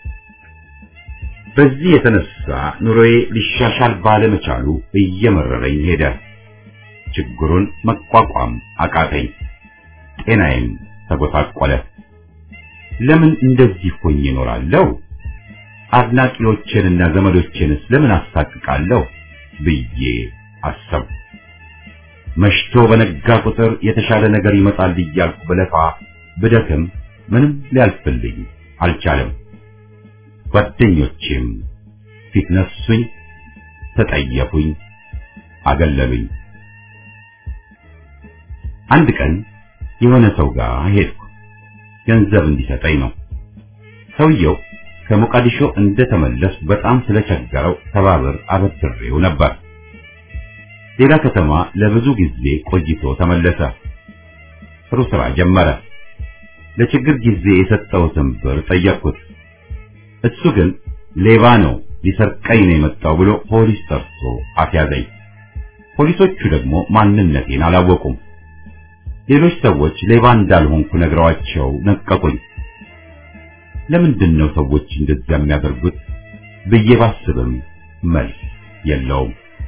በዚህ የተነሳ ኑሮዬ ሊሻሻል ባለመቻሉ እየመረረኝ ሄደ። ችግሩን መቋቋም አቃተኝ። ጤናዬም ተጎሳቆለ። ለምን እንደዚህ ሆኜ እኖራለሁ? አድናቂዎቼንና ዘመዶቼንስ ለምን አሳቅቃለሁ ብዬ አሰብኩ። መሽቶ በነጋ ቁጥር የተሻለ ነገር ይመጣል እያልኩ በለፋ ብደክም ምንም ሊያልፍልኝ አልቻለም። ጓደኞቼም ፊት ነሱኝ፣ ተጠየፉኝ፣ አገለሉኝ። አንድ ቀን የሆነ ሰው ጋር ሄድኩ። ገንዘብ እንዲሰጠኝ ነው። ሰውየው ከሞቃዲሾ እንደተመለስ በጣም ስለቸገረው ተባብር አበድሬው ነበር። ሌላ ከተማ ለብዙ ጊዜ ቆይቶ ተመለሰ። ጥሩ ስራ ጀመረ። ለችግር ጊዜ የሰጠሁትን ብር ጠየቅኩት። እሱ ግን ሌባ ነው፣ ሊሰርቀኝ ነው የመጣው ብሎ ፖሊስ ጠርቶ አስያዘኝ። ፖሊሶቹ ደግሞ ማንነቴን አላወቁም። ሌሎች ሰዎች ሌባ እንዳልሆንኩ ነግረዋቸው ነቀቁኝ። ለምንድን ነው ሰዎች እንደዛ የሚያደርጉት ብዬ ባስብም መልስ የለውም።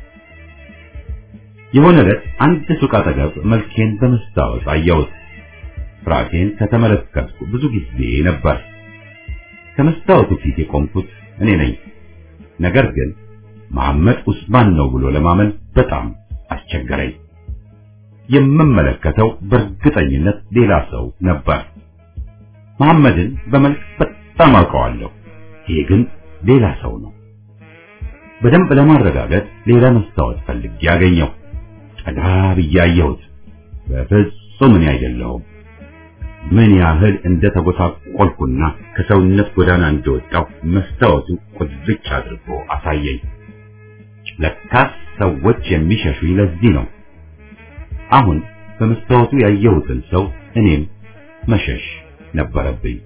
የሆነ ዕለት አንድ ሱቅ አጠገብ መልኬን በመስታወት አየሁት። ራሴን ከተመለከትኩ ብዙ ጊዜ ነበር። ከመስታወቱ ፊት የቆምኩት እኔ ነኝ። ነገር ግን መሐመድ ዑስማን ነው ብሎ ለማመን በጣም አስቸገረኝ። የምመለከተው በእርግጠኝነት ሌላ ሰው ነበር። መሐመድን በመልክ በጣም አውቀዋለሁ። ይሄ ግን ሌላ ሰው ነው። በደንብ ለማረጋገጥ ሌላ መስታወት ፈልጌ ያገኘው። ጠጋ ብዬ አየሁት። በፍጹም እኔ አይደለሁም። ምን ያህል እንደተጎሳቆልኩና ከሰውነት ጎዳና እንደወጣው መስታወቱ ቁልጭ አድርጎ አሳየኝ። ለካስ ሰዎች የሚሸሹኝ ለዚህ ነው። አሁን በመስታወቱ ያየሁትን ሰው እኔም መሸሽ ነበረብኝ።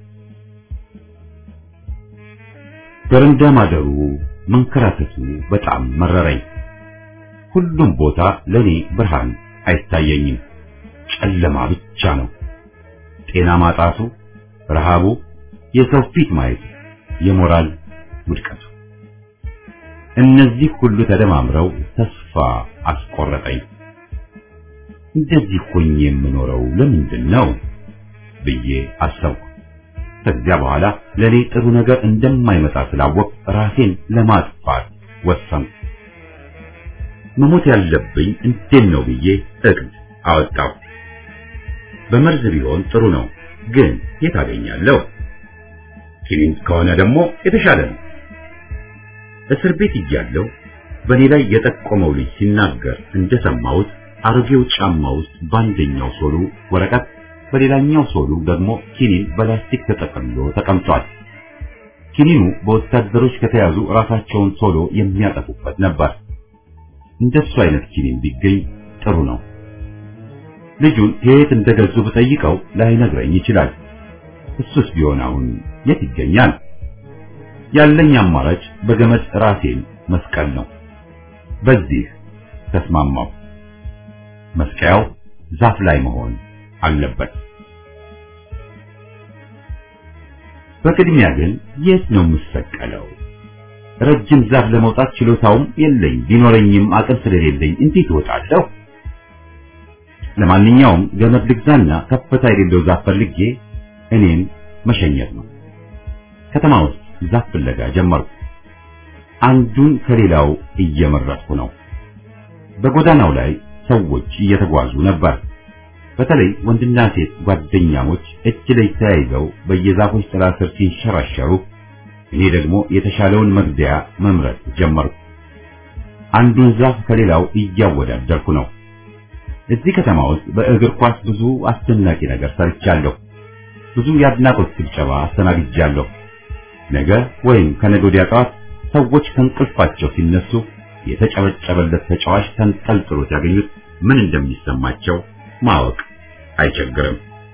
በረንዳ ማደሩ መንከራተቱ በጣም መረረኝ። ሁሉም ቦታ ለኔ ብርሃን አይታየኝም፣ ጨለማ ብቻ ነው። ጤና ማጣቱ፣ ረሃቡ፣ የሰው ፊት ማየቱ፣ የሞራል ውድቀቱ፣ እነዚህ ሁሉ ተደማምረው ተስፋ አስቆረጠኝ። እንደዚህ ሆኜ የምኖረው ለምንድን ነው ብዬ አሰብኩ። ከዚያ በኋላ ለኔ ጥሩ ነገር እንደማይመጣ ስላወቅ ራሴን ለማጥፋት ወሰንኩ። መሞት ያለብኝ እንዴት ነው ብዬ እቅድ አወጣሁ። በመርዝ ቢሆን ጥሩ ነው፣ ግን የት አገኛለሁ? ኪኒን ከሆነ ደግሞ የተሻለ ነው። እስር ቤት እያለሁ በኔ ላይ የጠቆመው ልጅ ሲናገር እንደሰማሁት አሮጌው ጫማ ውስጥ በአንደኛው ሶሉ ወረቀት፣ በሌላኛው ሶሉ ደግሞ ኪኒን በላስቲክ ተጠቅልሎ ተቀምጧል። ኪኒኑ በወታደሮች ከተያዙ ራሳቸውን ቶሎ የሚያጠፉበት ነበር። እንደሱ አይነት ኪኒን ቢገኝ ጥሩ ነው። ልጁን ከየት እንደገዙ ብጠይቀው ላይነግረኝ ይችላል። እሱስ ቢሆን አሁን የት ይገኛል? ያለኝ አማራጭ በገመድ ራሴን መስቀል ነው። በዚህ ተስማማው። መስቀያው ዛፍ ላይ መሆን አለበት። በቅድሚያ ግን የት ነው የምሰቀለው? ረጅም ዛፍ ለመውጣት ችሎታውም የለኝ። ቢኖረኝም አቅም ስለሌለኝ እንዴት እወጣለሁ? ለማንኛውም ገመድ ልግዛና ከፍታ የሌለው ዛፍ ፈልጌ እኔን መሸኘት ነው። ከተማ ውስጥ ዛፍ ፍለጋ ጀመርኩ። አንዱን ከሌላው እየመረጥኩ ነው። በጎዳናው ላይ ሰዎች እየተጓዙ ነበር። በተለይ ወንድና ሴት ጓደኛሞች እጅ ለእጅ ተያይዘው በየዛፎች ጥላ ስር ሲንሸራሸሩ፣ እኔ ደግሞ የተሻለውን መግደያ መምረጥ ጀመርኩ። አንዱን ዛፍ ከሌላው እያወዳደርኩ ነው። እዚህ ከተማ ውስጥ በእግር ኳስ ብዙ አስደናቂ ነገር ሰርቻለሁ። ብዙ የአድናቆት ጭብጨባ አስተናግጃለሁ። ነገ ወይም ከነገ ወዲያ ጠዋት ሰዎች ከእንቅልፋቸው ሲነሱ የተጨበጨበለት ተጫዋች ተንጠልጥሎ ያገኙት ምን እንደሚሰማቸው ማወቅ አይቸግርም።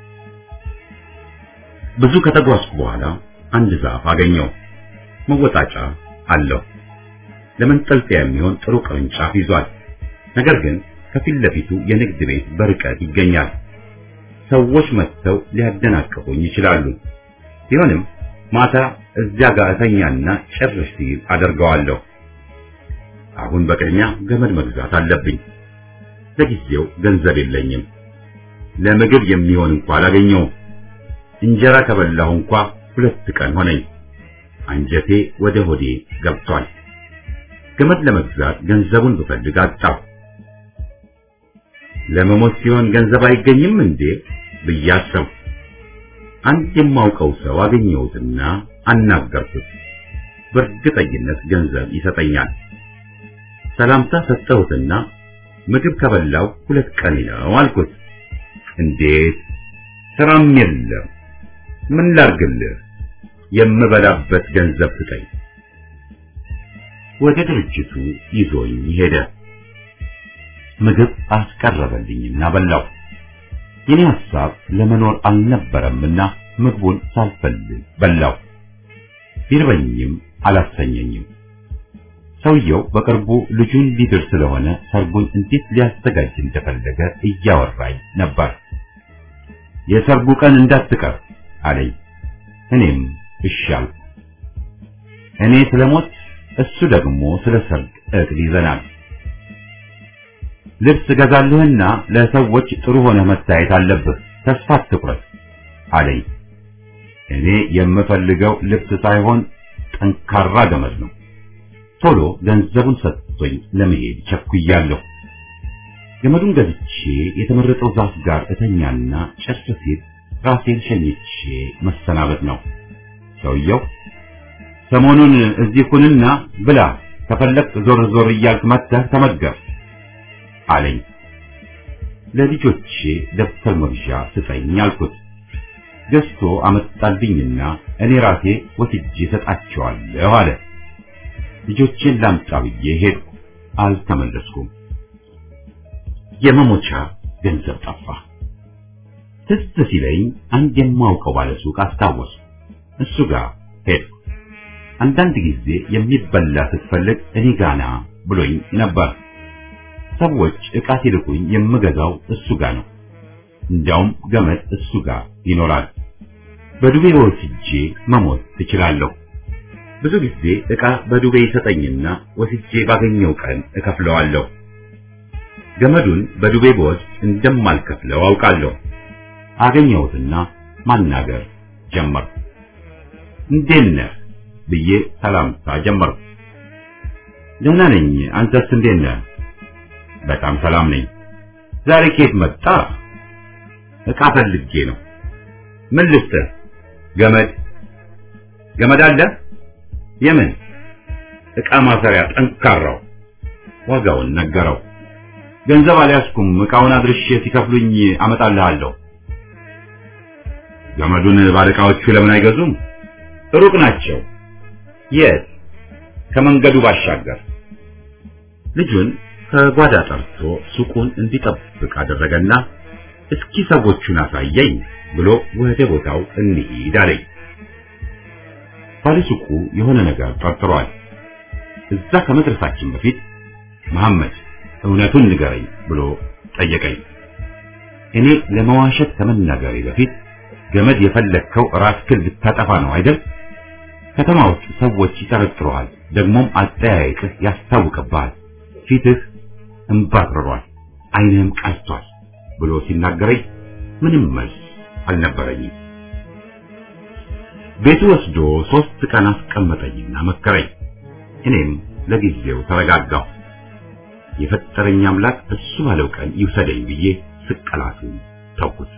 ብዙ ከተጓዝኩ በኋላ አንድ ዛፍ አገኘው። መወጣጫ አለው። ለመንጠልጠያ የሚሆን ጥሩ ቅርንጫፍ ይዟል። ነገር ግን ከፊት ለፊቱ የንግድ ቤት በርቀት ይገኛል። ሰዎች መጥተው ሊያደናቅፉኝ ይችላሉ። ቢሆንም ማታ እዚያ ጋር እተኛና ጭርሽ ሲል አደርገዋለሁ። አሁን በቅድሚያ ገመድ መግዛት አለብኝ። ለጊዜው ገንዘብ የለኝም። ለምግብ የሚሆን እንኳን አላገኘውም። እንጀራ ከበላሁ እንኳን 2 ቀን ሆነኝ። አንጀቴ ወደ ሆዴ ገብቷል። ገመድ ለመግዛት ገንዘቡን ብፈልግ አጣሁ። ለመሞት ሲሆን ገንዘብ አይገኝም እንዴ ብዬ አሰብኩ። አንድ የማውቀው ሰው አገኘሁትና አናገርኩት። በእርግጠኝነት ገንዘብ ይሰጠኛል። ሰላምታ ሰጠሁትና ምግብ ከበላው 2 ቀን ነው አልኩት። እንዴት? ስራም የለም። ምን ላድርግልህ? የምበላበት ገንዘብ ስጠኝ። ወደ ድርጅቱ ይዞኝ ሄደ። ምግብ አስቀረበልኝና በላው። የኔ ሐሳብ ለመኖር አልነበረምና ምግቡን ሳልፈልግ በላው። ቢርበኝም አላሰኘኝም። ሰውየው በቅርቡ ልጁን ሊድር ስለሆነ ሰርጉን እንዴት ሊያዘጋጅ እንደፈለገ እያወራኝ ነበር። የሰርጉ ቀን እንዳትቀር አለኝ። እኔም እሻል እኔ ስለሞት እሱ ደግሞ ስለ ሰርግ እቅድ ይዘናል። ልብስ ገዛልህና ለሰዎች ጥሩ ሆነህ መታየት አለብህ፣ ተስፋ አትቁረጥ አለኝ። እኔ የምፈልገው ልብስ ሳይሆን ጠንካራ ገመድ ነው። ቶሎ ገንዘቡን ሰጥቶኝ ለመሄድ ቸኩያለሁ። ገመዱን ገዝቼ የተመረጠው ዛፍ ጋር እተኛና ጨርስ ሲል ራሴን ሸኝቼ መሰናበት ነው። ሰውየው ሰሞኑን እዚህ ኩንና ብላ ከፈለክ ዞር ዞር እያልክ መጥተህ ተመገብ አለኝ። ለልጆቼ ደብተር መግዣ ስጠኝ አልኩት። ገዝቶ አመጣልኝና እኔ ራሴ ወስጄ ሰጣቸዋለሁ አለ። ልጆቼን ላምጣ ብዬ ሄድኩ። አልተመለስኩም። የመሞቻ ገንዘብ ጠፋ። ትዝ ሲለኝ አንድ የማውቀው ባለሱቅ አስታወስኩ። እሱ ጋር ሄድኩ። አንዳንድ ጊዜ የሚበላ ስትፈልግ እኔ ጋና ብሎኝ ነበር። ሰዎች ዕቃ ሲልኩኝ የምገዛው እሱ ጋር ነው። እንዲያውም ገመድ እሱ ጋር ይኖራል። በዱቤ ወስጄ መሞት እችላለሁ። ብዙ ጊዜ ዕቃ በዱቤ ይሰጠኝና ወስጄ ባገኘው ቀን እከፍለዋለሁ። ገመዱን በዱቤ በወስድ እንደማልከፍለው አውቃለሁ። አገኘሁትና ማናገር ጀመርኩ። እንዴት ነህ ብዬ ሰላምታ ጀመርኩ። ደህና ነኝ፣ አንተስ እንዴት ነህ? በጣም ሰላም ነኝ። ዛሬ ከየት መጣ? ዕቃ ፈልጌ ነው። ምን ልስጥህ? ገመድ አለ? የምን? ዕቃ ማሰሪያ ጠንካራው። ዋጋውን ነገረው። ገንዘብ አልያዝኩም፣ ዕቃውን አድርሼ ሲከፍሉኝ አመጣልሃለሁ። ገመዱን ባለዕቃዎቹ ለምን አይገዙም? ሩቅ ናቸው። የት? ከመንገዱ ባሻገር። ልጁን ከጓዳ ጠርቶ ሱቁን እንዲጠብቅ አደረገና እስኪ ሰዎቹን አሳየኝ ብሎ ወደ ቦታው እንሂድ አለኝ። ባለሱቁ የሆነ ነገር ጠርጥሯል። እዛ ከመድረሳችን በፊት መሐመድ እውነቱን ንገረኝ ብሎ ጠየቀኝ። እኔ ለመዋሸት ከመናገሬ በፊት ገመድ የፈለከው ራስህን ልታጠፋ ነው አይደል? ከተማ ውስጥ ሰዎች ይጠረጥሩሃል፣ ደግሞም አጠያየቅህ ያስታውቅብሃል። ፊትህ እንባጥሯል፣ ዓይንህም ቀልቷል ብሎ ሲናገረኝ ምንም መልስ አልነበረኝም። ቤቱ ወስዶ 3 ቀን አስቀመጠኝና መከረኝ። እኔም ለጊዜው ተረጋጋሁ። የፈጠረኝ አምላክ እሱ ባለው ቀን ይውሰደኝ ብዬ ስቀላቱ ተውኩት።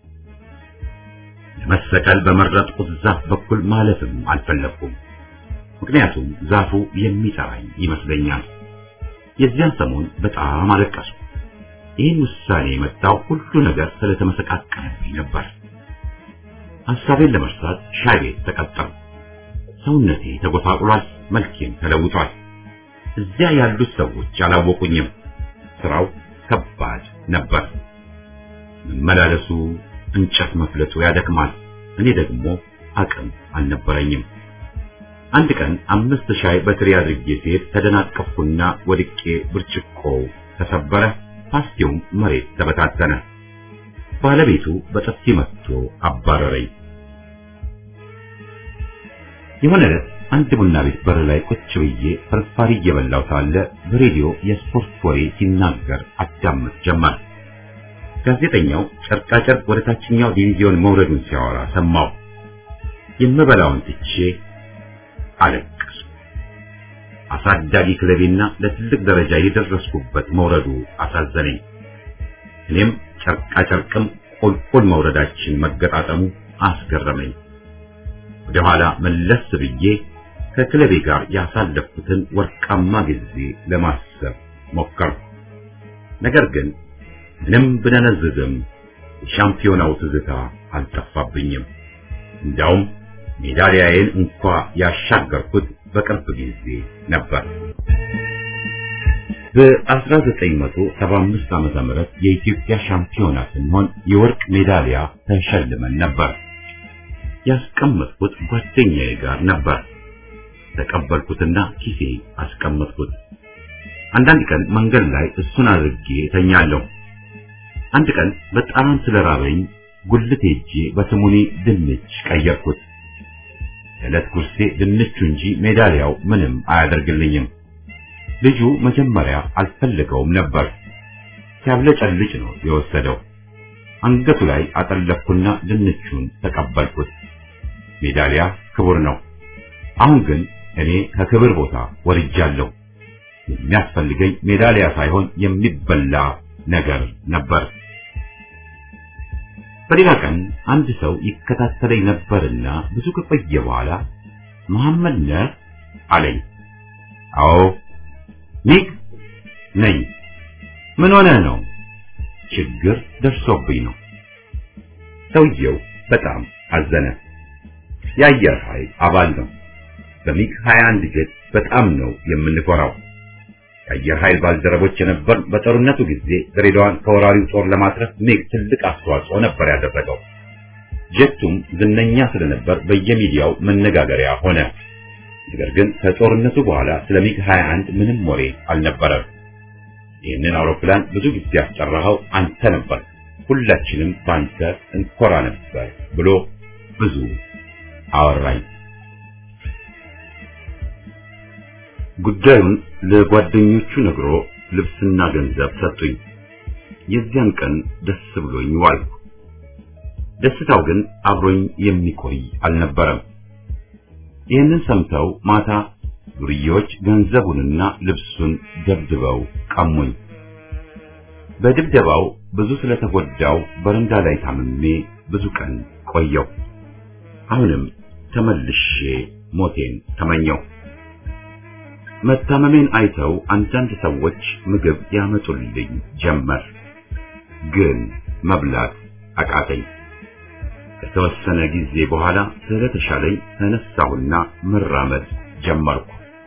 ለመሰቀል በመረጥኩት ዛፍ በኩል ማለትም አልፈለኩም። ምክንያቱም ዛፉ የሚጠራኝ ይመስለኛል። የዚያን ሰሞን በጣም አለቀስኩ። ይህን ውሳኔ የመጣው ሁሉ ነገር ስለተመሰቃቀለብኝ ነበር። ሐሳቤን ለመርሳት ሻይ ቤት ተቀጠርኩ። ሰውነቴ ተጎሳቁሏል፣ መልኬም ተለውጧል። እዚያ ያሉት ሰዎች አላወቁኝም። ስራው ከባድ ነበር። መመላለሱ፣ እንጨት መፍለጡ ያደክማል። እኔ ደግሞ አቅም አልነበረኝም። አንድ ቀን 5 ሻይ በትሪ አድርጌ ሲሄድ ተደናቀፍኩና ወድቄ ብርጭቆው ተሰበረ። ፓስቲውም መሬት ተበታተነ። ባለቤቱ በጥፊ መትቶ አባረረኝ። የሆነ ዕለት አንድ ቡና ቤት በር ላይ ቁጭ ብዬ ፍርፋሪ እየበላሁ ሳለ በሬዲዮ የስፖርት ወሬ ሲናገር አዳምጥ ጀመር። ጋዜጠኛው ጨርቃጨርቅ ወደ ታችኛው ዲቪዚዮን መውረዱን ሲያወራ ሰማሁ። የምበላውን ትቼ አለቀስኩ። አሳዳጊ ክለቤና ለትልቅ ደረጃ የደረስኩበት መውረዱ አሳዘነኝ። እኔም ጨርቃጨርቅም ቁልቁል መውረዳችን መገጣጠሙ አስገረመኝ። ወደ ኋላ መለስ ብዬ ከክለቤ ጋር ያሳለፍኩትን ወርቃማ ጊዜ ለማሰብ ሞከርኩ። ነገር ግን ምንም ብነነዝዝም የሻምፒዮናው ትዝታ አልጠፋብኝም። እንዲያውም ሜዳሊያዬን እንኳ ያሻገርኩት በቅርብ ጊዜ ነበር። በ1975 ዓመተ ምህረት የኢትዮጵያ ሻምፒዮና ስንሆን የወርቅ ሜዳሊያ ተሸልመን ነበር። ያስቀመጥኩት ጓደኛዬ ጋር ነበር። ተቀበልኩትና ኪሴ አስቀመጥኩት። አንዳንድ ቀን መንገድ ላይ እሱን አድርጌ ተኛለሁ። አንድ ቀን በጣም ስለራበኝ ጉልት ሄጄ በስሙኒ ድንች ቀየርኩት። ዕለት ጉርሴ ድንቹ እንጂ ሜዳሊያው ምንም አያደርግልኝም። ልጁ መጀመሪያ አልፈለገውም ነበር። ሲያብለጨልጭ ነው የወሰደው። አንገቱ ላይ አጠለቅኩና ድንቹን ተቀበልኩት። ሜዳሊያ ክቡር ነው። አሁን ግን እኔ ከክብር ቦታ ወርጃለሁ። የሚያስፈልገኝ ሜዳሊያ ሳይሆን የሚበላ ነገር ነበር። በሌላ ቀን አንድ ሰው ይከታተለኝ ነበርና ብዙ ከቆየ በኋላ መሐመድ ነህ አለኝ። አዎ። ሚግ ነኝ። ምን ሆነህ ነው? ችግር ደርሶብኝ ነው። ሰውየው በጣም አዘነ። የአየር ኃይል አባል ነው። በሚግ 21 ጀት በጣም ነው የምንኮራው። የአየር ኃይል ባልደረቦች የነበር በጦርነቱ ጊዜ ድሬዳዋን ከወራሪው ጦር ለማትረፍ ሚግ ትልቅ አስተዋጽኦ ነበር ያደረገው። ጀቱም ዝነኛ ስለነበር በየሚዲያው መነጋገሪያ ሆነ። ነገር ግን ከጦርነቱ በኋላ ስለ ሚግ 21 ምንም ወሬ አልነበረም። ይህንን አውሮፕላን ብዙ ጊዜ ያስጠራኸው አንተ ነበር፣ ሁላችንም ባንተ እንኮራ ነበር ብሎ ብዙ አወራኝ። ጉዳዩን ለጓደኞቹ ነግሮ ልብስና ገንዘብ ሰጡኝ። የዚያን ቀን ደስ ብሎኝ ዋልኩ። ደስታው ግን አብሮኝ የሚቆይ አልነበረም። ይህንን ሰምተው ማታ ዱርዬዎች ገንዘቡንና ልብሱን ደብድበው ቀሙኝ። በድብደባው ብዙ ስለተጎዳው በረንዳ ላይ ታምሜ ብዙ ቀን ቆየው። አሁንም ተመልሼ ሞቴን ተመኘው። መታመሜን አይተው አንዳንድ ሰዎች ምግብ ያመጡልኝ ጀመር። ግን መብላት አቃተኝ። ከተወሰነ ጊዜ በኋላ ስለተሻለኝ ተነሳሁና መራመድ ጀመርኩ።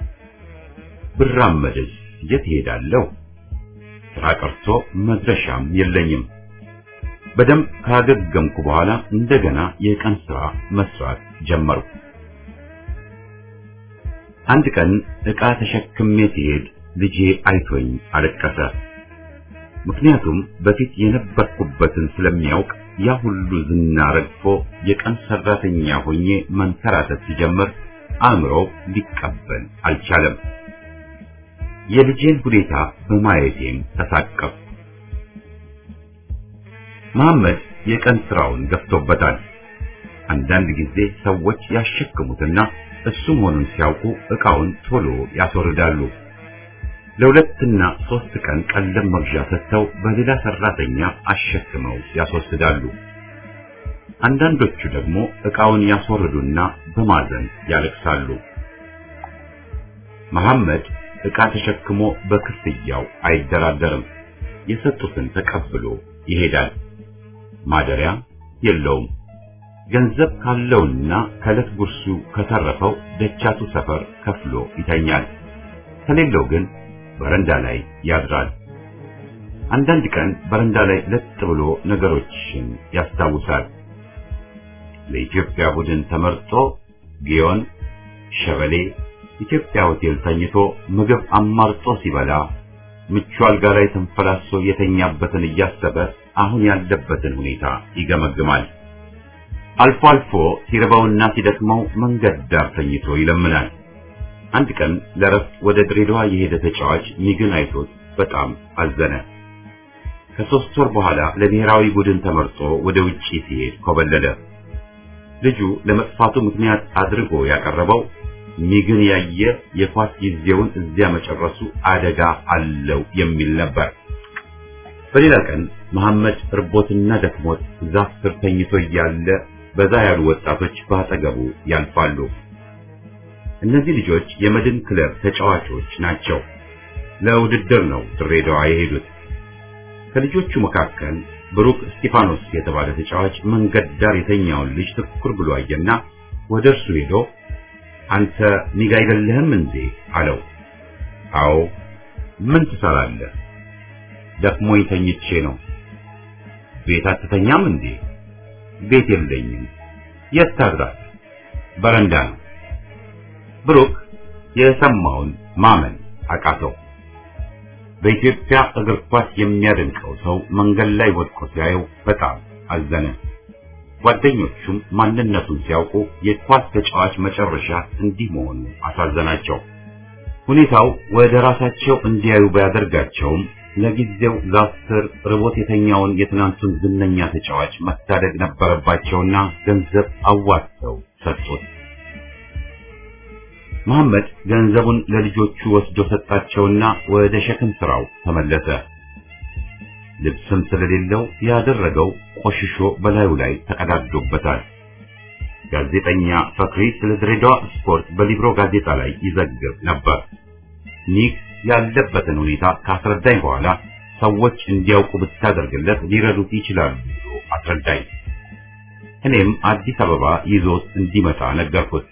ብራመድስ የት ሄዳለሁ? ስራ ቀርቶ መድረሻም የለኝም። በደንብ ካገገምኩ በኋላ እንደገና የቀን ስራ መስራት ጀመርኩ። አንድ ቀን ዕቃ ተሸክሜ ሲሄድ ልጄ አይቶኝ አለቀሰ። ምክንያቱም በፊት የነበርኩበትን ስለሚያውቅ ያ ሁሉ ዝና ረግፎ የቀን ሰራተኛ ሆኜ መንከራተት ሲጀምር አእምሮው ሊቀበል አልቻለም። የልጄን ሁኔታ በማየቴም ተሳቀቅኩ። መሐመድ የቀን ስራውን ገፍቶበታል። አንዳንድ ጊዜ ሰዎች ያሸክሙትና እሱ መሆኑን ሲያውቁ ዕቃውን ቶሎ ያስወርዳሉ። ለሁለትና 3 ቀን ቀለብ መግዣ ሰጥተው በሌላ ሰራተኛ አሸክመው ያስወስዳሉ። አንዳንዶቹ ደግሞ ዕቃውን ያስወርዱና በማዘን ያለቅሳሉ። መሐመድ ዕቃ ተሸክሞ በክፍያው አይደራደርም። የሰጡትን ተቀብሎ ይሄዳል። ማደሪያ የለውም። ገንዘብ ካለውና ከዕለት ጉርሱ ከተረፈው ደቻቱ ሰፈር ከፍሎ ይተኛል። ከሌለው ግን በረንዳ ላይ ያድራል። አንዳንድ ቀን በረንዳ ላይ ለጥ ብሎ ነገሮችን ያስታውሳል። ለኢትዮጵያ ቡድን ተመርጦ ጊዮን፣ ሸበሌ፣ ኢትዮጵያ ሆቴል ተኝቶ ምግብ አማርጦ ሲበላ ምቹ አልጋ ላይ ተንፈላሶ የተኛበትን እያሰበ አሁን ያለበትን ሁኔታ ይገመግማል። አልፎ አልፎ ሲርበውና ሲደክመው መንገድ ዳር ተኝቶ ይለምናል። አንድ ቀን ለረፍት ወደ ድሬዳዋ የሄደ ተጫዋች ሚግን አይቶት በጣም አዘነ። ከ3 ወር በኋላ ለብሔራዊ ቡድን ተመርጦ ወደ ውጪ ሲሄድ ኮበለለ። ልጁ ለመጥፋቱ ምክንያት አድርጎ ያቀረበው ሚግን ያየ የኳስ ጊዜውን እዚያ መጨረሱ አደጋ አለው የሚል ነበር። በሌላ ቀን መሐመድ እርቦትና ደክሞት ዛፍ ስር ተኝቶ እያለ በዛ ያሉ ወጣቶች ባጠገቡ ያልፋሉ። እነዚህ ልጆች የመድን ክለብ ተጫዋቾች ናቸው። ለውድድር ነው ድሬዳዋ የሄዱት። ከልጆቹ መካከል ብሩክ እስጢፋኖስ የተባለ ተጫዋች መንገድ ዳር የተኛውን ልጅ ትኩር ብሎ አየና ወደ እርሱ ሄዶ አንተ ሚግ አይደለህም እንዴ አለው። አዎ። ምን ትሰራለህ? ደክሞኝ ተኝቼ ነው። ቤት አትተኛም እንዴ? ቤት የለኝም። የት ታድራለህ? በረንዳ ነው። ብሩክ የሰማውን ማመን አቃተው። በኢትዮጵያ እግር ኳስ የሚያደንቀው ሰው መንገድ ላይ ወድቆ ሲያየው በጣም አዘነ። ጓደኞቹም ማንነቱን ሲያውቁ የኳስ ተጫዋች መጨረሻ እንዲህ መሆኑ አሳዘናቸው። ሁኔታው ወደ ራሳቸው እንዲያዩ ባያደርጋቸውም ለጊዜው ዛፍር ርቦት የተኛውን የትናንቱን ዝነኛ ተጫዋች መታደግ ነበረባቸውና ገንዘብ አዋጥተው ሰጡት። መሐመድ ገንዘቡን ለልጆቹ ወስዶ ሰጣቸውና ወደ ሸክም ስራው ተመለሰ። ልብስም ስለሌለው ያደረገው ቆሽሾ በላዩ ላይ ተቀዳዶበታል። ጋዜጠኛ ፈክሪ ስለ ድሬዳዋ ስፖርት በሊብሮ ጋዜጣ ላይ ይዘግብ ነበር። ኒክ ያለበትን ሁኔታ ካስረዳኝ በኋላ ሰዎች እንዲያውቁ ብታደርግለት ሊረዱት ይችላሉ ብሎ አስረዳኝ። እኔም አዲስ አበባ ይዞት እንዲመጣ ነገርኩት።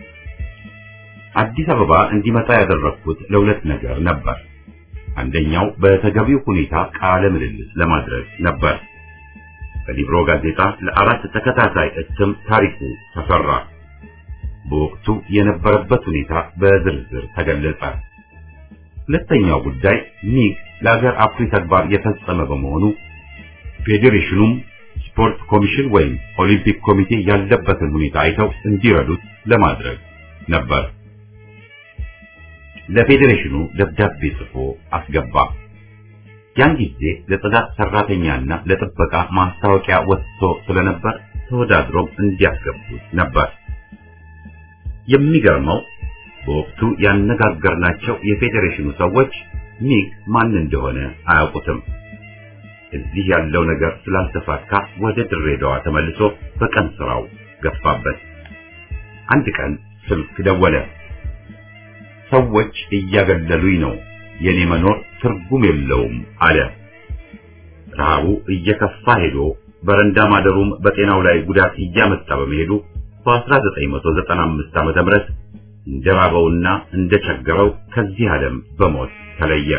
አዲስ አበባ እንዲመጣ ያደረኩት ለሁለት ነገር ነበር። አንደኛው በተገቢው ሁኔታ ቃለ ምልልስ ለማድረግ ነበር። በሊብሮ ጋዜጣ ለአራት ተከታታይ እትም ታሪኩ ተሰራ። በወቅቱ የነበረበት ሁኔታ በዝርዝር ተገለጸ። ሁለተኛው ጉዳይ ኒክ ለሀገር አኩሪ ተግባር የፈጸመ በመሆኑ ፌዴሬሽኑም ስፖርት ኮሚሽን ወይም ኦሊምፒክ ኮሚቴ ያለበትን ሁኔታ አይተው እንዲረዱት ለማድረግ ነበር። ለፌዴሬሽኑ ደብዳቤ ጽፎ አስገባ። ያን ጊዜ ለጽዳት ሰራተኛና ለጥበቃ ማስታወቂያ ወጥቶ ስለነበር ተወዳድሮም እንዲያስገቡት ነበር። የሚገርመው በወቅቱ ያነጋገርናቸው የፌዴሬሽኑ ሰዎች ኒክ ማን እንደሆነ አያውቁትም። እዚህ ያለው ነገር ስላልተሳካ ወደ ድሬዳዋ ተመልሶ በቀን ስራው ገፋበት። አንድ ቀን ስልክ ደወለ። ሰዎች እያገለሉኝ ነው፣ የኔ መኖር ትርጉም የለውም አለ። ረሃቡ እየከፋ ሄዶ በረንዳ ማደሩም በጤናው ላይ ጉዳት እያመጣ በመሄዱ በ1995 ዓ.ም እንደራበውና እንደቸገረው ከዚህ ዓለም በሞት ተለየ።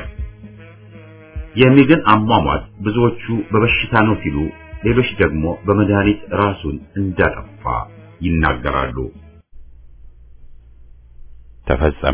የሚግን አሟሟት ብዙዎቹ በበሽታ ነው ሲሉ፣ ሌሎች ደግሞ በመድኃኒት ራሱን እንዳጠፋ ይናገራሉ። ተፈጸመ።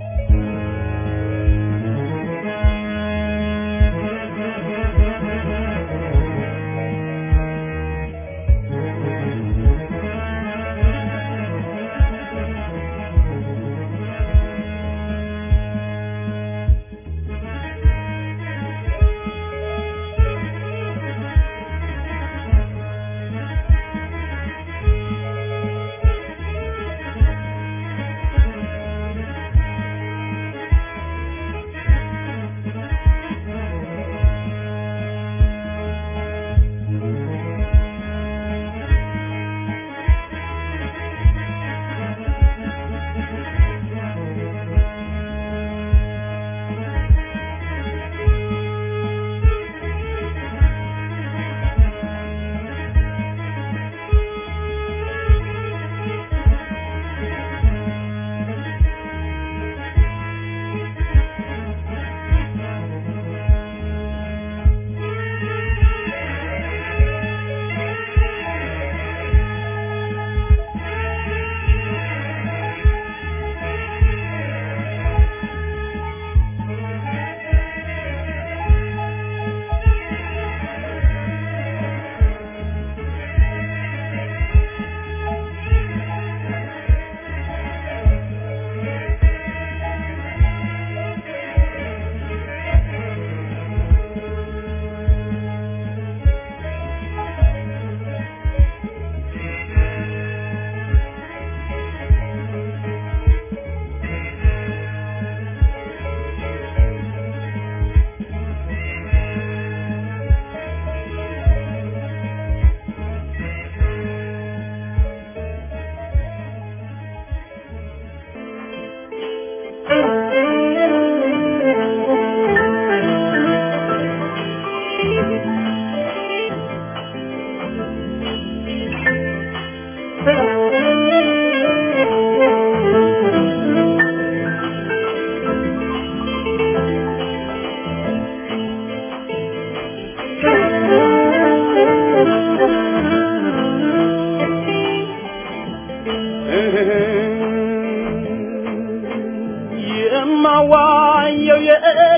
የማዋየው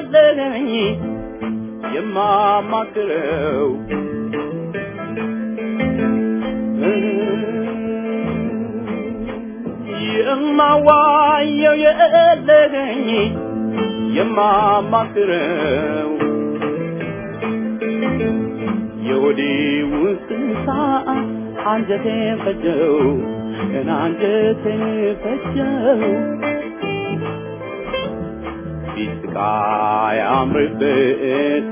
የለኝ የማማክረው የማዋየው የለኝ የማማክረው የወዲ ውስንሳ አንጀቴን ፈጀው አንጀቴን ፈጀው ቢስቃይ አምርበት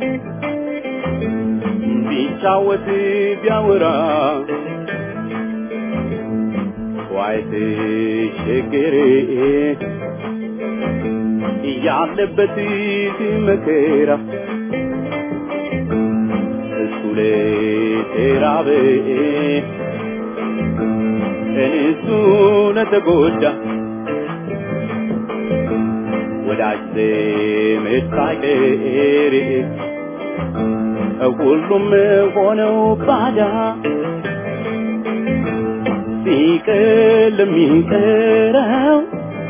ቢጫወት ቢያወራ ዋይት ችግሬ ያለበት መከራ እሱ ለተራበ እሱ ለተጎዳ ወዳጅ ዘመድ ሳይቀር ሁሉም ሆነው ባዳ ሲቀል የሚቀረው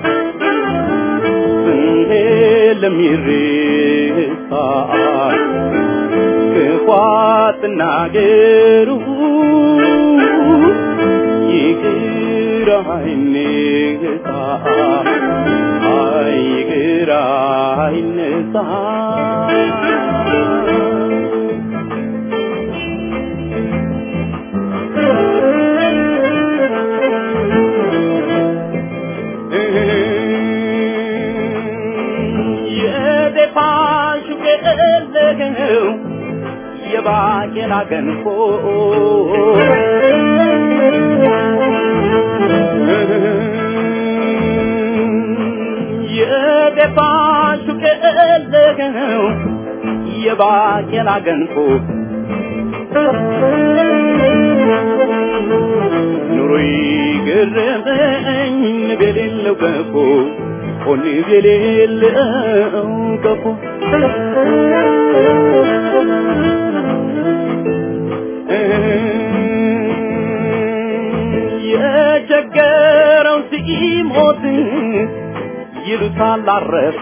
ለሚረሳ ክፋትና ገሩ ይቅር አይነሳ ይቅር አይነሳ የባቄላ ገንፎ የደባሹ ቀለገው የባቄላ ገንፎ ኑሮይ ገረመኝ በሌለው ገፎ ሆኔ በሌለው ገፎ የቸገረው ሲሞት ይሉታል አረፈ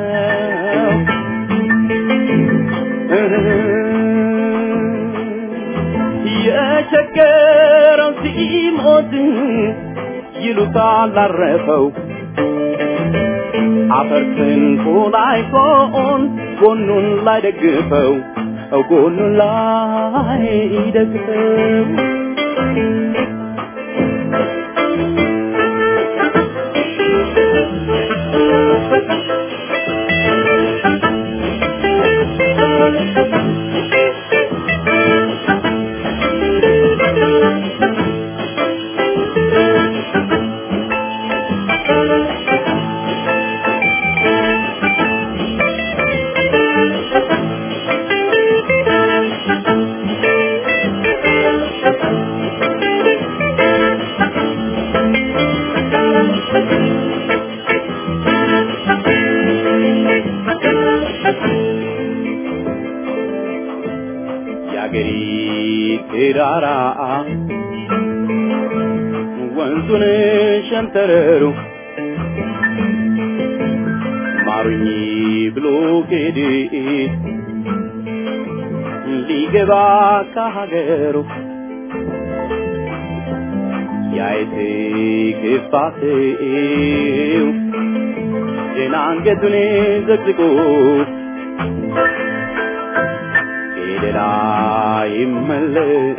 የቸገረው ሲሞት ይሉታል አረፈው አፈርትን ቁላይቶን ጎኑን ላይ ደግፈው ጎኑን ላይ ደግፈው ዳራ ወንዙን ሸንተረሩ ማሩኝ ብሎ ሄደ ሊገባ ከሀገሩ ያይት ግፋቴው የናንገቱን ዘግዝቆ ሌላ ይመለስ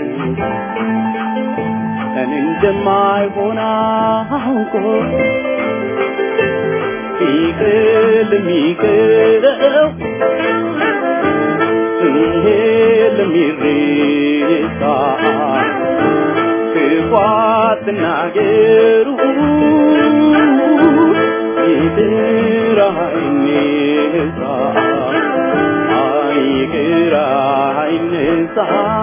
እንደማይሆን አውቆ የሚቀረው ለሚረሳ ክፋትና ገሩ ይቅር አይነሳ ይቅር አይነሳ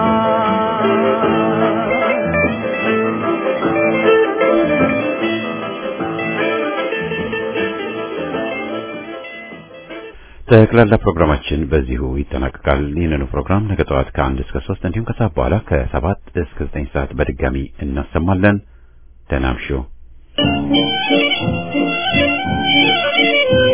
ጠቅላላ ፕሮግራማችን በዚሁ ይጠናቀቃል። ይህንን ፕሮግራም ነገ ጠዋት ከ1 እስከ 3 እንዲሁም ከሰዓት በኋላ ከ7 እስከ 9 ሰዓት በድጋሚ እናሰማለን። ደህና እምሹ።